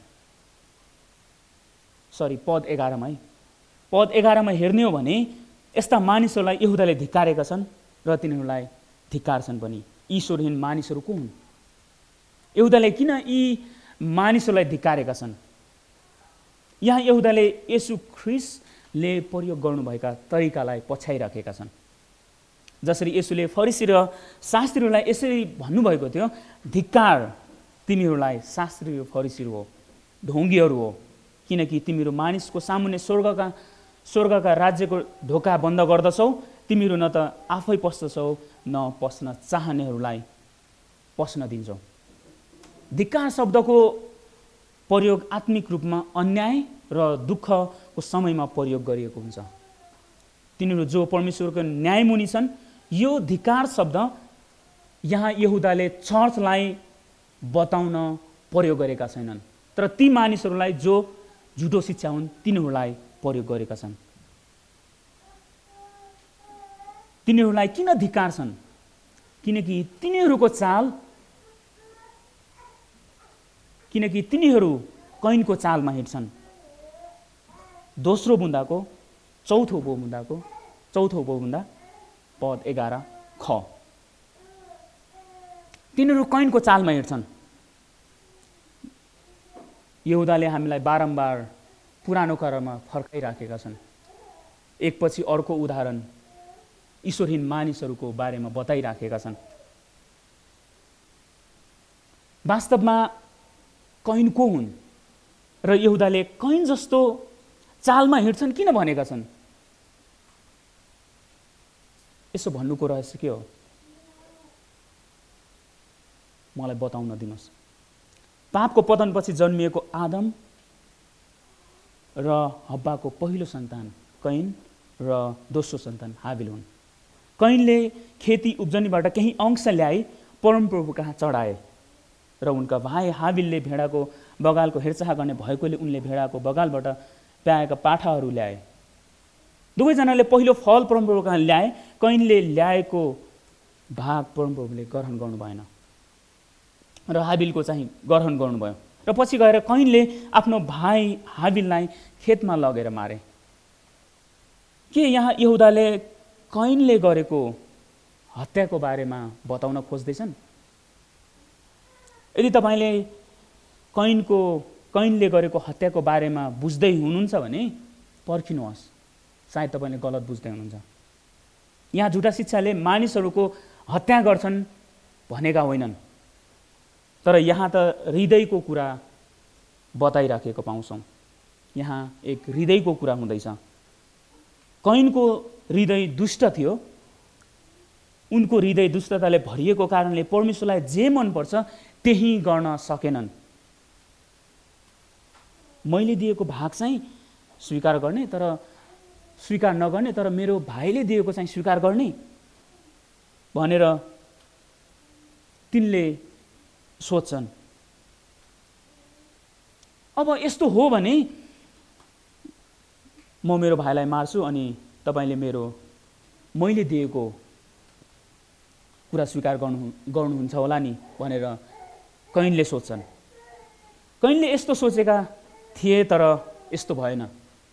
Speaker 1: पद 11 मा है। पद 11 मा हेर्ने हो भने यस्ता मानिसहरूलाई यहुदाले धिक्कारेका छन् र तिनीहरूलाई धिक्कारछन् पनि। ईश्वरहीन मानिसहरू को हुन्? यहुदाले किन यी मानिसहरूलाई धिक्कारेका छन्? यहाँ यहुदाले येशू ख्रीष्टले प्रयोग गर्नुभएका तरिकालाई पछ्याइराखेका छन्। जसरी येशूले फरिसी र शास्त्रीहरूलाई यसरी भन्नुभएको थियो, धिक्कार तिमीहरूलाई शास्त्री र फरिसीहरू हो, ढोङ्गीहरू हो, किनकि तिमीहरू मानिसको सामुन्ने स्वर्गका राज्यको ढोका बन्द गर्दछौ। तिमीहरू न त आफै पस्दछौ न पस्न चाहनेहरूलाई पस्न दिन्छौ। धिक्कार शब्दको प्रयोग आत्मिक रूपमा अन्याय र दुःखको समयमा प्रयोग गरिएको हुन्छ। तिनीहरू जो परमेश्वरको न्यायमुनि छन्, यो धिक्कार शब्द यहाँ यहुदाले चर्चलाई बताउन प्रयोग गरेका छैनन्, तर ती मानिसहरूलाई जो झुटो शिक्षा हुन् तिनीहरूलाई प्रयोग गरेका छन्। तिनीहरूलाई किन धिक्कार छन्? किनकि तिनीहरू कैनको चालमा हिँड्छन्। दोस्रो बुन्दाको चौथो बुन्दा पद 11 ख। तिनीहरू कैनको चालमा हिँड्छन्। यहुदाले हामीलाई बारम्बार पुरानो करारमा फर्काइराखेका छन्। एकपछि अर्को उदाहरण ईश्वरहीन मानिसहरूको बारेमा बताइराखेका छन्। वास्तवमा कैन को हुन् र यहुदाले कैन जस्तो चालमा हिँड्छन् किन भनेका छन्? यसो भन्नुको रहस्य के हो? मलाई बताउन दिनुहोस्। पापको पतनपछि जन्मिएको आदम र हब्बाको पहिलो सन्तान कैन र दोस्रो सन्तान हाबिल हुन्। कैनले खेती उब्जनीबाट केही अंश ल्याई परमप्रभु कहाँ चढाए र उनका भाइ हाबिलले भेडाको बगालको हेरचाह गर्ने भएकोले उनले भेडाको बगालबाट प्याएका पाठाहरू ल्याए। दुवैजनाले पहिलो फल परमप्रभु कहाँ ल्याए। कैनले ल्याएको भाग परमप्रभुले ग्रहण गर्नु भएन र हाबिलको चाहिँ ग्रहण गर्नुभयो। र पछि गएर कैनले आफ्नो भाइ हाबिललाई खेतमा लगेर मारे। के यहाँ यहुदाले कैनले गरेको हत्याको बारेमा बताउन खोज्दैछन्? यदि तपाईँले कैनले गरेको हत्याको बारेमा बुझ्दै हुनुहुन्छ भने पर्खिनुहोस्, सायद तपाईँले गलत बुझ्दै हुनुहुन्छ। यहाँ झुटा शिक्षाले मानिसहरूको हत्या गर्छन् भनेका होइनन्, तर यहाँ त हृदयको कुरा बताइराखेको पाउँछौँ। यहाँ एक हृदयको कुरा हुँदैछ। कैनको हृदय दुष्ट थियो। उनको हृदय दुष्टताले भरिएको कारणले परमेश्वरलाई जे मनपर्छ त्यही गर्न सकेनन्। मैले दिएको भाग चाहिँ स्वीकार गर्ने, तर स्वीकार नगर्ने, तर मेरो भाइले दिएको चाहिँ स्वीकार गर्ने भनेर तिनले सोच्छन्। अब यस्तो हो भने म मेरो भाइलाई मार्छु अनि तपाईले मैले दिएको कुरा स्वीकार गर्नुहुन्छ होला नि भनेर कैनले सोच्छन्। कैनले यस्तो सोचेका थिए, तर यस्तो भएन।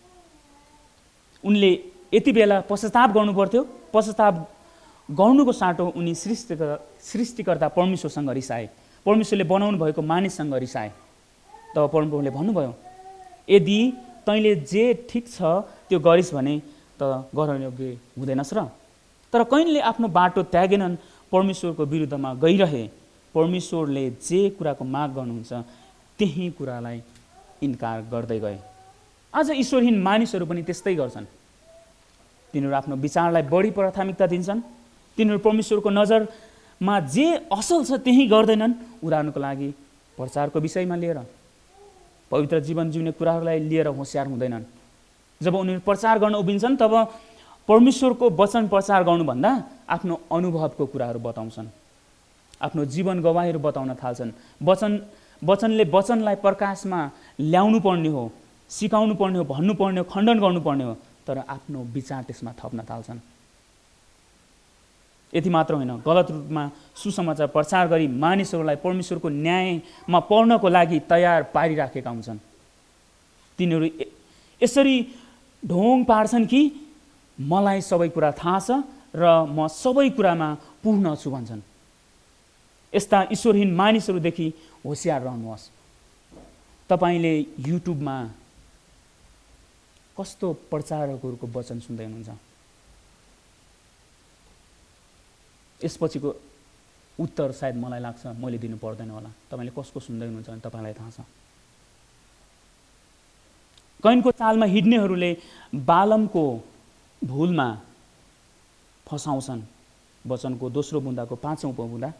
Speaker 1: उनले यति बेला पश्चाताप गर्नु पर्थ्यो। पश्चाताप गर्नुको साटो उनी सृष्टिकर्ता परमेश्वरसँग रिसाए। परमेश्वरले बनाउनु भएको मानिससँग रिसाए। तब परमप्रभुले भन्नुभयो, यदि तैँले जे ठिक छ त्यो गरिस् भने त गर्न योग्य हुँदैनस् र। तर कैनले आफ्नो बाटो त्यागेनन्, परमेश्वरको विरुद्धमा गइरहे। परमेश्वरले जे कुराको माग गर्नुहुन्छ त्यही कुरालाई इन्कार गर्दै गए। आज ईश्वरहीन मानिसहरू पनि त्यस्तै गर्छन्। तिनीहरू आफ्नो विचारलाई बढी प्राथमिकता दिन्छन्। तिनीहरू परमेश्वरको नजरमा जे असल छ त्यही गर्दैनन्। उदाहरणको लागि प्रचारको विषयमा लिएर, पवित्र जीवन जिउने कुराहरूलाई लिएर होशियार हुँदैनन्। जब उनीहरू प्रचार गर्न उभिन्छन् तब परमेश्वरको वचन प्रचार गर्नुभन्दा आफ्नो अनुभवको कुराहरू बताउँछन्, आफ्नो जीवन गवाहीहरू बताउन थाल्छन्। वचनले वचनलाई प्रकाशमा ल्याउनु पर्ने हो, सिकाउनु पर्ने हो, भन्नुपर्ने हो, खण्डन गर्नुपर्ने हो, तर आफ्नो विचार त्यसमा थप्न थाल्छन्। यति मात्र होइन, गलत रूपमा सुसमाचार प्रचार गरी मानिसहरूलाई परमेश्वरको न्यायमा पर्नको लागि तयार पारिराखेका हुन्छन्। तिनीहरू यसरी ढोङ पार्छन् कि मलाई सबै कुरा थाहा छ र म सबै कुरामा पूर्ण छु भन्छन्। यस्ता ईश्वरहीन मानिसहरूदेखि होशियार रहनुहोस्। तपाईँले युट्युबमा कस्तो प्रचारकहरूको वचन सुन्दै हुनुहुन्छ? यसपछिको उत्तर सायद मलाई लाग्छ मैले दिनु पर्दैन होला। तपाईँले कसको सुन्दै हुनुहुन्छ भने तपाईँलाई थाहा छ। कैनको चालमा हिँड्नेहरूले बालमको भुलमा फसाउँछन्। वचनको दोस्रो बुँदाको 5औं बुँदा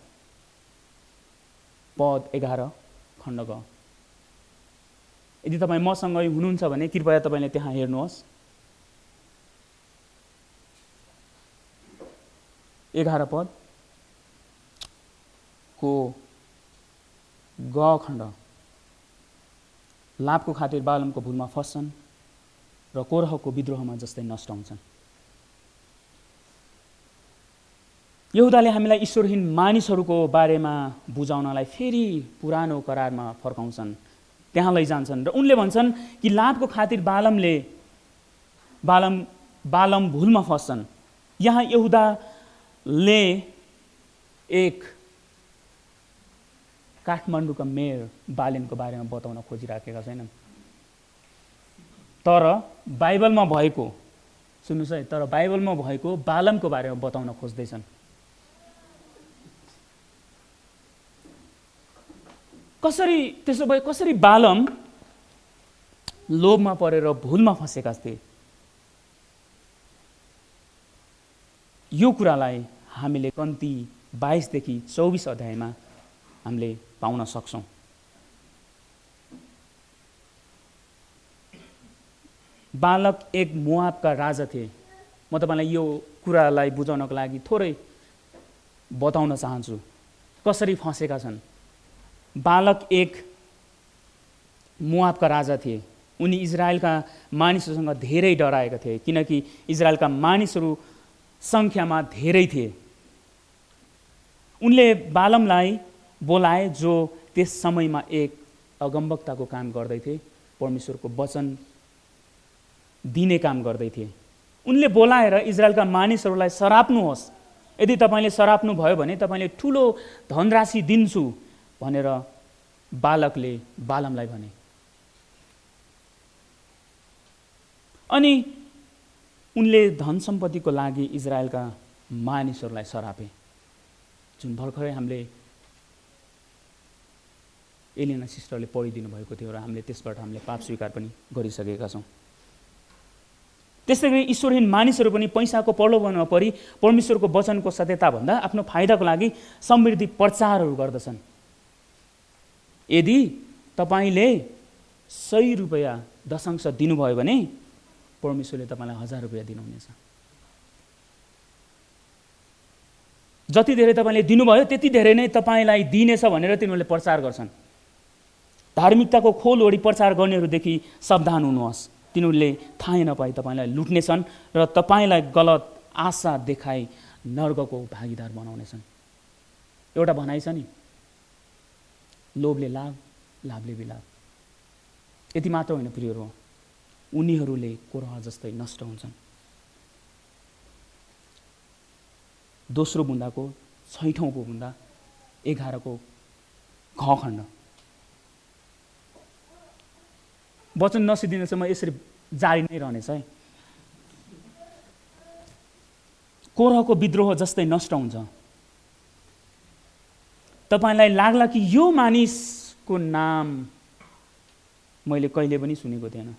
Speaker 1: पद 11 खण्ड ग। यदि तपाईँ मसँगै हुनुहुन्छ भने कृपया तपाईँले त्यहाँ हेर्नुहोस्। 11 पद को ग खण्ड। लाभको खातिर बालमको भुलमा फस्छन् र कोरहको विद्रोहमा जस्तै नष्ट हुन्छन्। यहुदाले हामीलाई ईश्वरहीन मानिसहरूको बारेमा बुझाउनलाई फेरि पुरानो करारमा फर्काउँछन्, त्यहाँ लैजान्छन् र उनले भन्छन् कि लाभको खातिर बालम भुलमा फस्छन्। यहाँ यहुदाले एक काठमाडौँका मेयर बालेमको बारेमा बताउन खोजिराखेका छैनन्, तर बाइबलमा भएको, सुन्नुहोस् है, तर बाइबलमा भएको बालमको बारेमा बताउन खोज्दैछन्। त्यसो भए कसरी बालम लोभमा परेर भुलमा फँसेका थिए? यो कुरालाई हामीले कन्ती 22 देखि 24 अध्यायमा हामीले पाउन सक्छौं। बालक एक मोआबका राजा थिए। म तपाईलाई यो कुरालाई बुझाउनको लागि थोरै बताउन चाहन्छु कसरी फँसेका छन्। बालक एक मोआबका राजा थिए। उनी इजरायलका मानिसहरूसँग धेरै डराएका थिए, किनकि इजरायलका मानिसहरू संख्यामा धेरै थिए। उनले बालमलाई बोलाए, जो त्यस समयमा एक अगमवक्ताको काम गर्दै थिए, परमेश्वरको वचन दिने काम गर्दै थिए। उनले बोलाएर इजरायलका मानिसहरूलाई सराप्नुहोस्, यदि तपाईले सराप्नु भयो भने तपाईले ठूलो धनराशि दिन्छु भनेर बालकले बालमलाई भने। अनि उनले धन सम्पत्तिको लागि इजरायलका मानिसहरूलाई सरापे, जुन भर्खरै हामीले एलिना सिस्टरले पढिदिनु भएको थियो र हामीले त्यसबाट हामीले पाप स्वीकार पनि गरिसकेका छौँ। त्यसैगरी ईश्वरहीन मानिसहरू पनि पैसाको प्रलोभनमा परि परमेश्वरको वचनको सत्यता भन्दा आफ्नो फाइदाको लागि समृद्धि प्रचारहरू गर्दछन्। यदि तपाईले 100 रुपैयाँ दशंश दिनुभयो भने परमेश्वरले तपाईलाई 1000 रुपैयाँ दिनुहुनेछ। जति धेरै तपाईले दिनुभयो त्यति धेरै नै तपाईलाई दिनेछ भनेर तिनीहरूले प्रचार गर्छन्। धार्मिकताको खोल ओढी प्रचार गर्नेहरूदेखि सावधान हुनुहोस्। तिनीहरूले थाहै नपाई तपाईलाई लुट्नेछन् र तपाईलाई गलत आशा देखाई नर्कको भागीदार बनाउनेछन्। एउटा भनाइ छ नि, लोभले लाभ, लाभले विलाप। यति मात्र होइन प्रियहरू, उनीहरूले कोरह जस्तै नष्ट हुन्छन्। दोस्रो बुन्दाको 6औं बुन्दा 11 को घ खण्ड। वचन नसिदिनेसम्म यसरी जारी नै रहनेछ है। कोरहको विद्रोह जस्तै नष्ट हुन्छ। तपाईलाई लाग्ला कि यो मानिसको नाम मैले कहिले पनि सुनेको थिएन,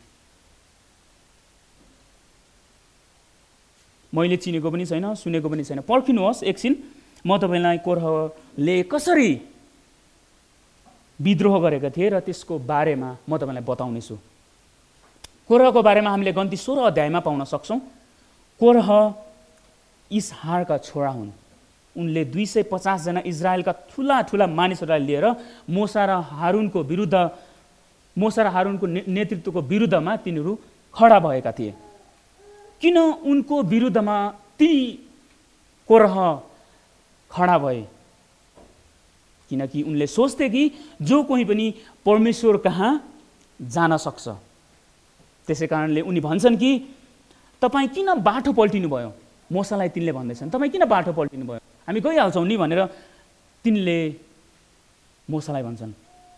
Speaker 1: मैले चिनेको पनि छैन, सुनेको पनि छैन। पर्खिनुहोस् एकछिन, म तपाईलाई कोरहले कसरी विद्रोह गरेका थिए र त्यसको बारेमा म तपाईलाई बताउनेछु। कोरहको बारेमा हामीले गन्ती 16 अध्यायमा पाउन सक्छौँ। कोरह इसहारका छोरा हुन्। उनले 250 जना इजरायलका ठुला ठुला मानिसहरूलाई लिएर मोसा र हारुनको नेतृत्वको विरुद्धमा तिनीहरू खडा भएका थिए। किन उनको विरुद्धमा ती कोरह खडा भए? किनकि उनले सोच्थे कि जो कोही पनि परमेश्वर कहाँ जान सक्छ। त्यसै कारणले उनी भन्छन् कि तपाईँ किन बाटो पल्टिनु भयो? मोसालाई तिनले भन्दैछन्, तपाईँ किन बाटो पल्टिनु भयो? हामी गइहाल्छौँ नि भनेर तिनले मोसालाई भन्छन्,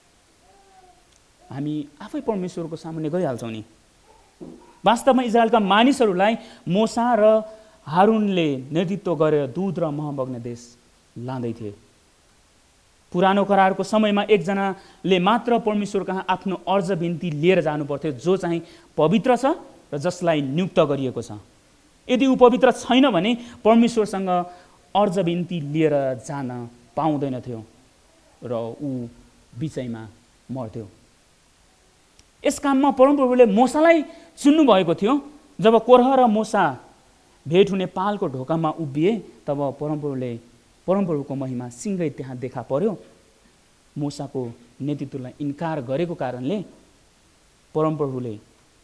Speaker 1: हामी आफै परमेश्वरको सामुन्ने गइहाल्छौँ नि। वास्तवमा इजरायलका मानिसहरूलाई मोसा र हारुनले नेतृत्व गरेर दूध र मह बग्ने देश लाँदै थिए। पुरानो करारको समयमा एकजनाले मात्र परमेश्वर कहाँ आफ्नो अर्ज बिन्ती लिएर जानुपर्थ्यो, जो चाहिँ पवित्र छ र जसलाई नियुक्त गरिएको छ। यदि ऊ पवित्र छैन भने परमेश्वरसँग अर्ज बिन्ती लिएर जान पाउँदैन थियो र ऊ बिचैमा मर्थ्यो। यस काममा परमप्रभुले मोसालाई चुन्नु भएको थियो। जब कोरह र मोसा भेट हुने पालको ढोकामा उभिए तब परमप्रभुको महिमा सिँगै त्यहाँ देखा पर्यो। मोसाको नेतृत्वलाई इन्कार गरेको कारणले परमप्रभुले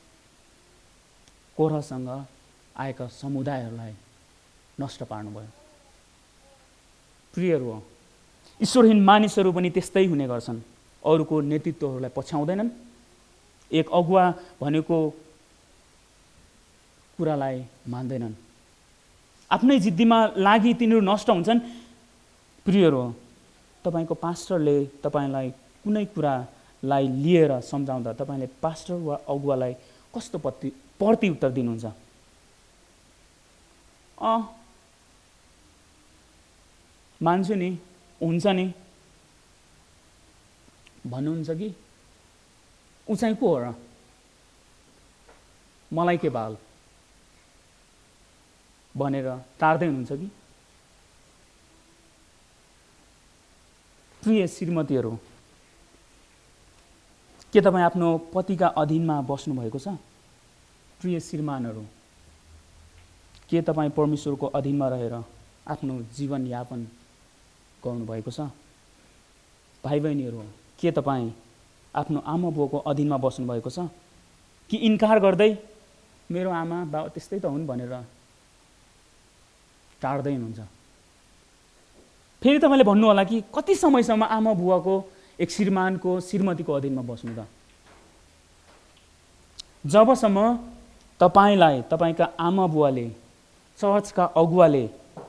Speaker 1: कोरहसँग आएका समुदायहरूलाई नष्ट पार्नुभयो। प्रियहरू, ईश्वरहीन मानिसहरू पनि त्यस्तै हुने गर्छन्। अरूको नेतृत्वहरूलाई पछ्याउँदैनन्। एक अगुवा भनेको कुरालाई मान्दैनन्। आफ्नै जिद्दीमा लागि तिनीहरू नष्ट हुन्छन्। प्रियहरू, तपाईँको पास्टरले तपाईँलाई कुनै कुरालाई लिएर सम्झाउँदा तपाईँले पास्टर वा अगुवालाई कस्तो प्रतिउत्तर दिनुहुन्छ? मान्छु नि, हुन्छ नि भन्नुहुन्छ कि ऊ चाहिँ को हो र, मलाई के बाल भनेर टार्दै हुनुहुन्छ कि? प्रिय श्रीमतीहरू, के तपाईँ आफ्नो पतिका अधीनमा बस्नुभएको छ? प्रिय श्रीमानहरू, के तपाईँ परमेश्वरको अधीनमा रहेर आफ्नो जीवनयापन गर्नुभएको छ? भाइ बहिनीहरू, के तपाईँ आफ्नो आमा बुवाको अधीनमा बस्नुभएको छ कि इन्कार गर्दै मेरो आमा बाबा त्यस्तै त हुन् भनेर टार्दै हुनुहुन्छ? फेरि तपाईँले भन्नु होला कि कति समयसम्म आमा बुवाको, एक श्रीमानको, श्रीमतीको अधीनमा बस्नु त? जबसम्म तपाईँलाई तपाईँका आमा बुवाले, चर्चका अगुवाले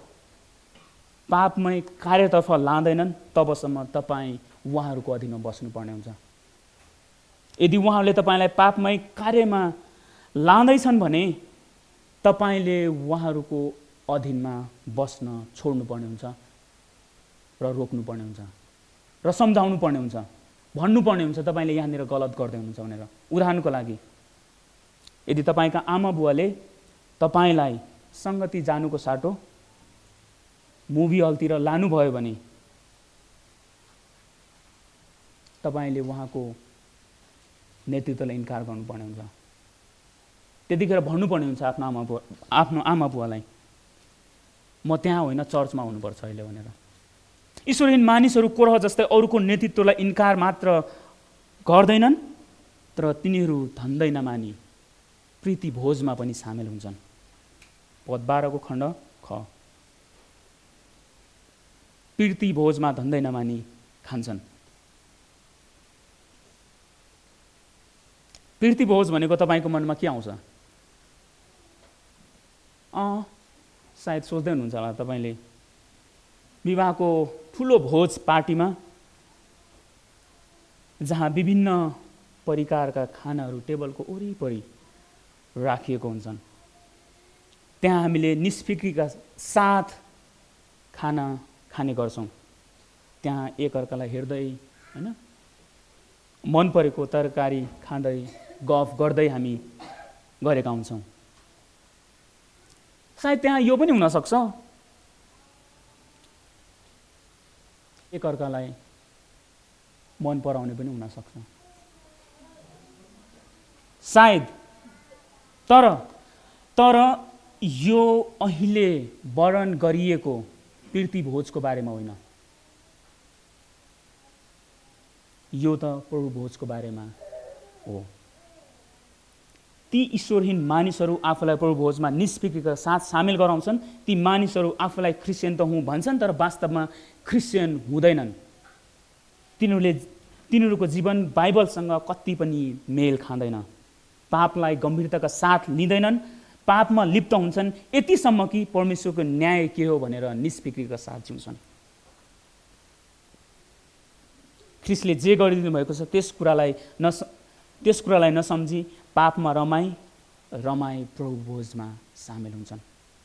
Speaker 1: पापमय कार्यतर्फ लाँदैनन् तबसम्म तपाईँ उहाँहरूको अधीनमा बस्नुपर्ने हुन्छ। यदि उहाँहरूले तपाईँलाई पापमय कार्यमा लाँदैछन् भने तपाईँले उहाँहरूको अधीनमा बस्न छोड्नुपर्ने हुन्छ र रोक्नुपर्ने हुन्छ र सम्झाउनु पर्ने हुन्छ, भन्नुपर्ने हुन्छ तपाईँले यहाँनिर गलत गर्दै हुनुहुन्छ भनेर। उदाहरणको लागि, यदि तपाईँका आमा बुवाले तपाईँलाई सङ्गति जानुको साटो मुभी हलतिर लानुभयो भने तपाईँले उहाँको नेतृत्वलाई इन्कार गर्नुपर्ने हुन्छ। त्यतिखेर भन्नुपर्ने हुन्छ आफ्नो आमा बुवालाई, म त्यहाँ होइन चर्चमा हुनुपर्छ अहिले भनेर। ईश्वरहीन मानिसहरू कोरह जस्तै अरूको नेतृत्वलाई इन्कार मात्र गर्दैनन्, तर तिनीहरू धन्दै नमानी प्रीति भोजमा पनि सामेल हुन्छन्। पद 12 को खण्ड ख, प्रीति भोजमा धन्दै नमानी खान्छन्। प्रीति भोज भनेको तपाईँको मनमा के आउँछ? सायद सोच्दै हुनुहुन्छ होला तपाईँले, विवाहको ठुलो भोज पार्टीमा जहाँ विभिन्न परिकारका खानाहरू टेबलको वरिपरि राखिएको हुन्छन्, त्यहाँ हामीले निष्फिक्रीका साथ खाना खाने गर्छौँ। त्यहाँ एकअर्कालाई हेर्दै, होइन, मन परेको तरकारी खाँदै गफ गर्दै हामी गरेका हुन्छौँ। सायद त्यहाँ यो पनि हुनसक्छ, एकअर्कालाई मन पराउने पनि हुनसक्छ। सायद तर यो अहिले वर्णन गरिएको प्रीतिभोजको बारेमा होइन, यो त प्रभु भोजको बारेमा हो। ती ईश्वरहीन मानिसहरू आफूलाई प्रभु भोजमा निष्फिक्रीका साथ सामेल गराउँछन्। ती मानिसहरू आफूलाई क्रिस्चियन त हुँ भन्छन्, तर वास्तवमा क्रिस्चियन हुँदैनन्। तिनीहरूको जीवन बाइबलसँग कति पनि मेल खाँदैन, पापलाई गम्भीरताका साथ लिँदैनन्, पापमा लिप्त हुन्छन् यतिसम्म कि परमेश्वरको न्याय के हो भनेर निष्फिक्रीका साथ जिउँछन्। ख्रिस्टले जे गरिदिनु भएको छ त्यस कुरालाई नसम्झी पापमा रमाई प्रभु भोजमा सामेल हुन्छन्।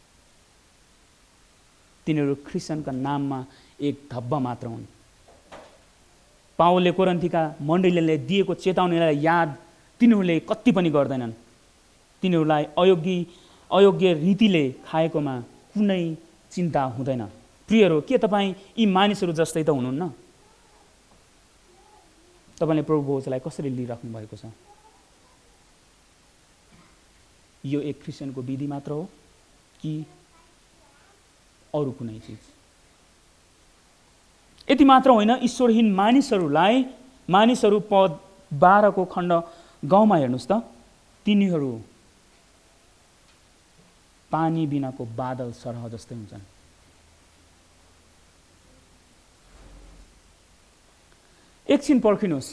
Speaker 1: तिनीहरू क्रिस्चियनका नाममा एक धब्बा मात्र हुन्। पावलले कोरिन्थीका मण्डलीलाई दिएको चेतावनीलाई याद तिनीहरूले कति पनि गर्दैनन्। तिनीहरूलाई अयोग्य रीतिले खाएकोमा कुनै चिन्ता हुँदैन। प्रियहरू, के तपाईँ यी मानिसहरू जस्तै त हुनुहुन्न? तपाईँले प्रभु भोजलाई कसरी लिइराख्नु भएको छ? यो एक क्रिस्चियनको विधि मात्र हो कि अरू कुनै चिज? यति मात्र होइन, ईश्वरहीन मानिसहरू पद 12 को खण्ड गाउँमा हेर्नुहोस् त, तिनीहरू पानी बिनाको बादल सरह जस्तै हुन्छन्। एकछिन पर्खिनुहोस्,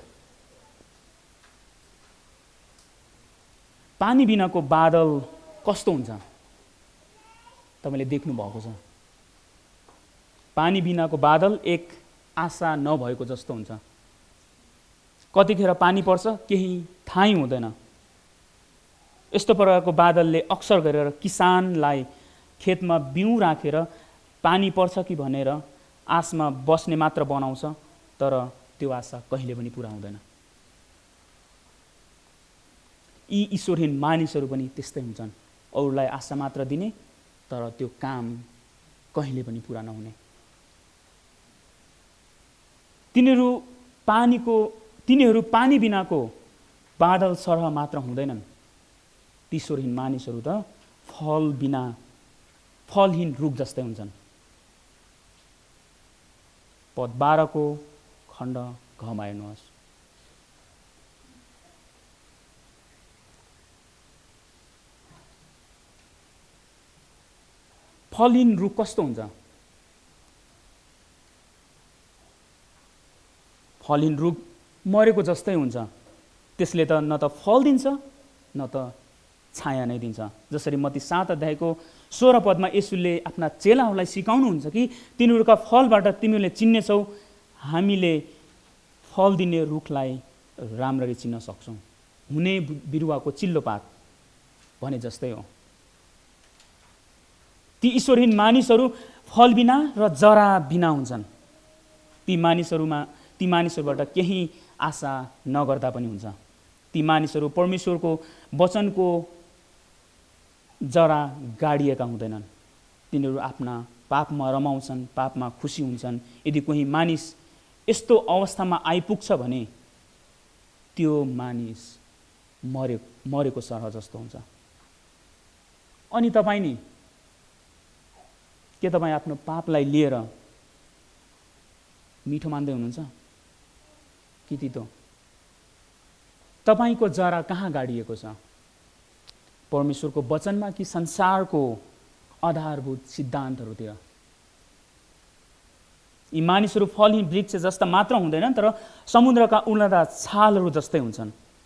Speaker 1: पानी बिनाको बादल कस्तो हुन्छ तपाईँले देख्नु भएको छ? पानी बिनाको बादल एक आशा नभएको जस्तो हुन्छ। कतिखेर पानी पर्छ केही थाहै हुँदैन। यस्तो प्रकारको बादलले अक्सर गरेर किसानलाई खेतमा बिउ राखेर पानी पर्छ कि भनेर आशमा बस्ने मात्र बनाउँछ, तर त्यो आशा कहिले पनि पुरा हुँदैन। यी ईश्वरहीन मानिसहरू पनि त्यस्तै हुन्छन्, अरूलाई आशा मात्र दिने, तर त्यो काम कहिले पनि पुरा नहुने। तिनीहरू पानी बिनाको बादल सरह मात्र हुँदैनन्। ईश्वरहीन मानिसहरू त फलहीन रुख जस्तै हुन्छन्। पद 12 को खण्ड घमा हेर्नुहोस्। फलहीन रुख कस्तो हुन्छ? फलहीन रुख मरेको जस्तै हुन्छ। त्यसले त न त फल दिन्छ न त छाया नै दिन्छ। जसरी मत्ती 7 अध्यायको 16 पदमा येशूले आफ्ना चेलाहरूलाई सिकाउनुहुन्छ कि तिनीहरूका फलबाट तिमीहरूले चिन्नेछौ, हामीले फल दिने रुखलाई राम्ररी चिन्न सक्छौँ। हुने बिरुवाको चिल्लो पात भने जस्तै हो। ती ईश्वरहीन मानिसहरू फल बिना र जरा बिना हुन्छन्। ती मानिसहरूबाट केही आशा नगर्दा पनि हुन्छ। ती मानिसहरू परमेश्वरको वचनको जरा गाडिएका हुँदैनन्। तिनीहरू आफ्ना पापमा रमाउँछन्, पापमा खुसी हुन्छन्। यदि कोही मानिस यस्तो अवस्थामा आइपुग्छ भने त्यो मानिस मरेको सरह जस्तो हुन्छ। अनि तपाईँ नि के तपाईँ आफ्नो पापलाई लिएर मिठो मान्दै हुनुहुन्छ कि तितो? तपाईँको जरा कहाँ गाडिएको छ? परमेश्वरको वचनमा कि संसारको आधारभूत सिद्धान्तहरूतिर? यी मानिसहरू फलहीन वृक्ष जस्ता मात्र हुँदैनन्, तर समुद्रका उल्लदा छालहरू जस्तै हुन्छन्।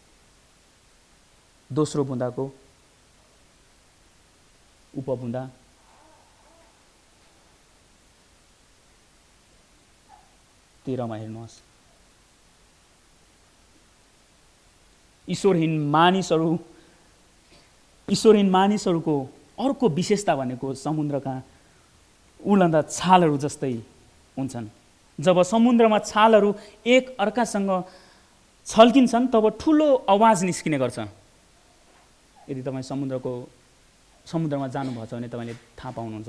Speaker 1: दोस्रो बुँदाको उपबुँदा, तेह्रमा हेर्नुहोस्। ईश्वरहीन मानिसहरूको अर्को विशेषता भनेको समुद्रका उल्लदा छालहरू जस्तै हुन्छन्। जब समुद्रमा छालहरू एक अर्कासँग छल्किन्छन् तब ठुलो आवाज निस्किने गर्छ। यदि तपाईँ समुद्रमा जानुभएको छ भने तपाईँले थाहा पाउनुहुन्छ।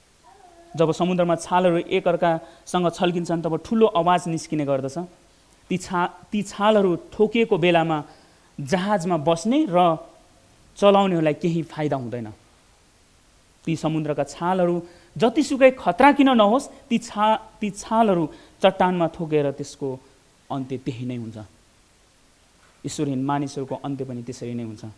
Speaker 1: जब समुद्रमा छालहरू एक अर्कासँग छल्किन्छन् तब ठुलो आवाज निस्किने गर्दछ। ती छालहरू ठोकिएको बेलामा जहाजमा बस्ने र चलाउनेहरूलाई केही फाइदा हुँदैन। ती समुद्रका छालहरू जतिसुकै खतरा किन नहोस्, ती छालहरू चट्टानमा ठोकेर त्यसको अन्त्य त्यही नै हुन्छ। ईश्वरहीन मानिसहरूको अन्त्य पनि त्यसरी नै हुन्छ।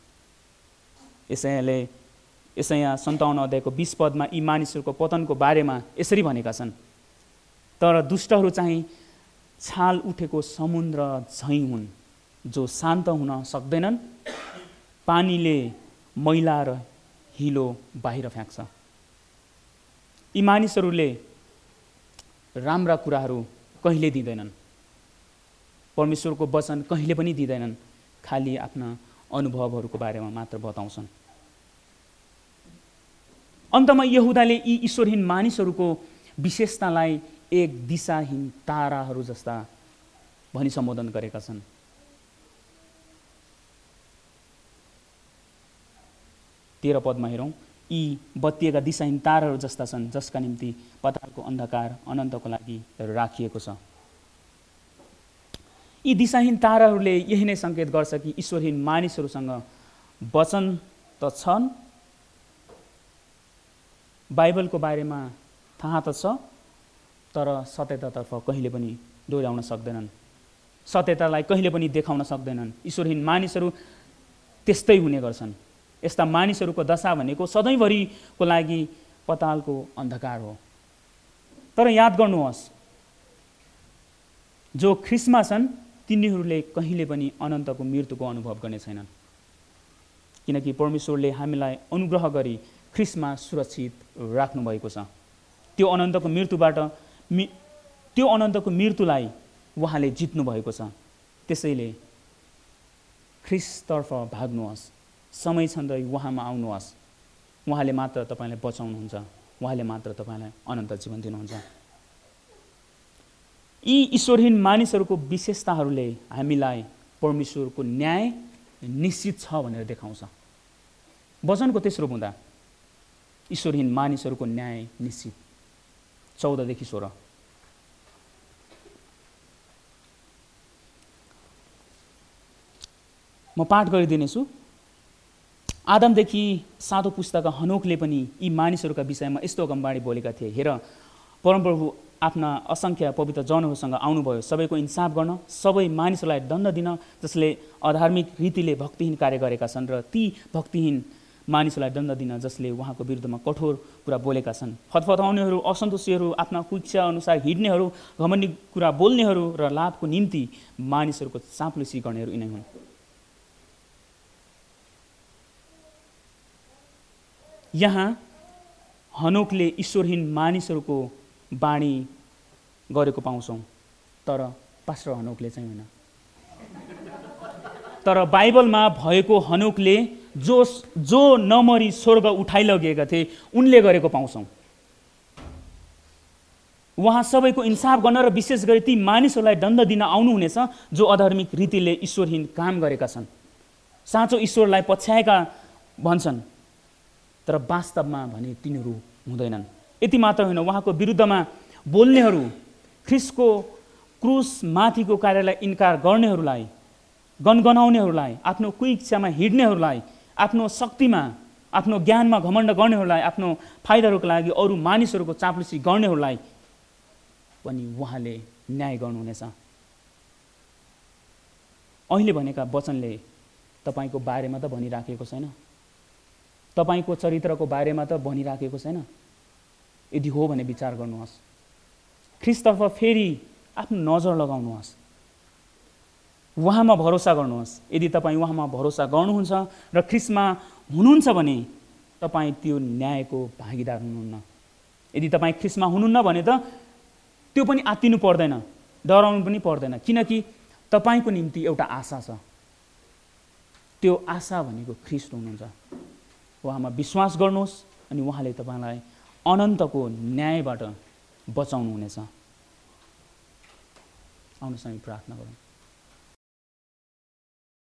Speaker 1: यसैया 57 अध्यायको 20 पदमा यी मानिसहरूको पतनको बारेमा यसरी भनेका छन्, तर दुष्टहरू चाहिँ छाल उठेको समुद्र झैँ हुन्, जो शान्त हुन सक्दैनन्, पानीले मैला र हिलो बाहिर फ्याँक्छ। यी मानिसहरूले राम्रा कुराहरू कहिले दिँदैनन्, परमेश्वरको वचन कहिले पनि दिँदैनन्, खालि आफ्ना अनुभवहरूको बारेमा मात्र बताउँछन्। अन्तमा यहुदाले यी ईश्वरहीन मानिसहरूको विशेषतालाई एक दिशाहीन ताराहरू जस्ता भनी सम्बोधन गरेका छन्। तेह्र पदमा हेरौँ, यी बत्तिएका दिशाहीन ताराहरू जस्ता छन्, जसका निम्ति पातालको अन्धकार अनन्तको लागि राखिएको छ। यी दिशाहीन ताराहरूले यही नै सङ्केत गर्छ कि ईश्वरहीन मानिसहरूसँग वचन त छन्, बाइबलको बारेमा थाहा त छ, तर सत्यतातर्फ कहिले पनि डोर्याउन सक्दैनन्, सत्यतालाई कहिले पनि देखाउन सक्दैनन्। ईश्वरहीन मानिसहरू त्यस्तै हुने गर्छन्। यस्ता मानिसहरूको दशा भनेको सधैँभरिको लागि पतालको अन्धकार हो। तर याद गर्नुहोस्, जो ख्रिस्टमा छन् तिनीहरूले कहिले पनि अनन्तको मृत्युको अनुभव गर्ने छैनन्, किनकि परमेश्वरले हामीलाई अनुग्रह गरी ख्रिस्टमा सुरक्षित राख्नुभएको छ। त्यो अनन्तको मृत्युलाई उहाँले जित्नु भएको छ। त्यसैले ख्रिस्टतर्फ भाग्नुहोस्, समय छँदै उहाँमा आउनुहोस्। उहाँले मात्र तपाईँलाई बचाउनुहुन्छ, उहाँले मात्र तपाईँलाई अनन्त जीवन दिनुहुन्छ। यी ईश्वरहीन मानिसहरूको विशेषताहरूले हामीलाई परमेश्वरको न्याय निश्चित छ भनेर देखाउँछ। वचनको तेस्रो बुँदा ईश्वरहीन मानिसहरूको न्याय निश्चित। 14 देखि 16 म पाठ गरिदिनेछु। आदमदेखि 7औं पुस्ताका हनोकले पनि यी मानिसहरूका विषयमा यस्तो अगमबाणी बोलेका थिए, हेर परमप्रभु आफ्ना असङ्ख्य पवित्र जनहरूसँग आउनुभयो सबैको इन्साफ गर्न, सबै मानिसहरूलाई दण्ड दिन जसले अधार्मिक रीतिले भक्तिहीन कार्य गरेका छन्, र ती भक्तिहीन मानिसहरूलाई दण्ड दिन जसले उहाँको विरुद्धमा कठोर कुरा बोलेका छन्। फतफताउनेहरू, असन्तोषीहरू, आफ्ना कुइच्छा अनुसार हिँड्नेहरू, घमण्डी कुरा बोल्नेहरू र लाभको निम्ति मानिसहरूको चाप्लुसी गर्नेहरू यिनै हुन्। यहाँ हनोकले ईश्वरहीन मानिसहरूको बाणी गरेको पाउँछौँ, तर पास्टर हनोकले चाहिँ होइन। तर बाइबलमा भएको हनोकले जो नमरी स्वर्ग उठाइलगेका थिए उनले गरेको पाउँछौँ। उहाँ सबैको इन्साफ गर्न र विशेष गरी ती मानिसहरूलाई दण्ड दिन आउनुहुनेछ जो अधार्मिक रीतिले ईश्वरहीन काम गरेका छन्, साँचो ईश्वरलाई पछ्याएका भन्छन्, तर वास्तवमा भने तिनीहरू हुँदैनन्। यति मात्र होइन, उहाँको विरुद्धमा बोल्नेहरू, ख्रिस्टको क्रुस माथिको कार्यलाई इन्कार गर्नेहरूलाई, गनगनाउनेहरूलाई, आफ्नो कुइच्छामा हिँड्नेहरूलाई, आफ्नो शक्तिमा, आफ्नो ज्ञानमा घमण्ड गर्नेहरूलाई, आफ्नो फाइदाहरूको लागि अरू मानिसहरूको चाप्लुसी गर्नेहरूलाई पनि उहाँले न्याय गर्नुहुनेछ। अहिले भनेका वचनले तपाईँको बारेमा त भनिराखेको छैन, तपाईँको चरित्रको बारेमा त भनिराखेको छैन। यदि हो भने विचार गर्नुहोस्, ख्रिस्टतर्फ फेरि आफ्नो नजर लगाउनुहोस्, उहाँमा भरोसा गर्नुहोस्। यदि तपाईँ उहाँमा भरोसा गर्नुहुन्छ र ख्रिस्टमा हुनुहुन्छ भने तपाईँ त्यो न्यायको भागीदार हुनुहुन्न। यदि तपाईँ ख्रिस्टमा हुनुहुन्न भने त त्यो पनि आत्तिनु पर्दैन, डराउनु पनि पर्दैन, किनकि तपाईँको निम्ति एउटा आशा छ। त्यो आशा भनेको ख्रिस्ट हुनुहुन्छ। उहाँमा विश्वास गर्नुहोस् अनि उहाँले तपाईँलाई अनन्तको न्यायबाट बचाउनुहुनेछ। आउनुहोस् हामी प्रार्थना गरौँ।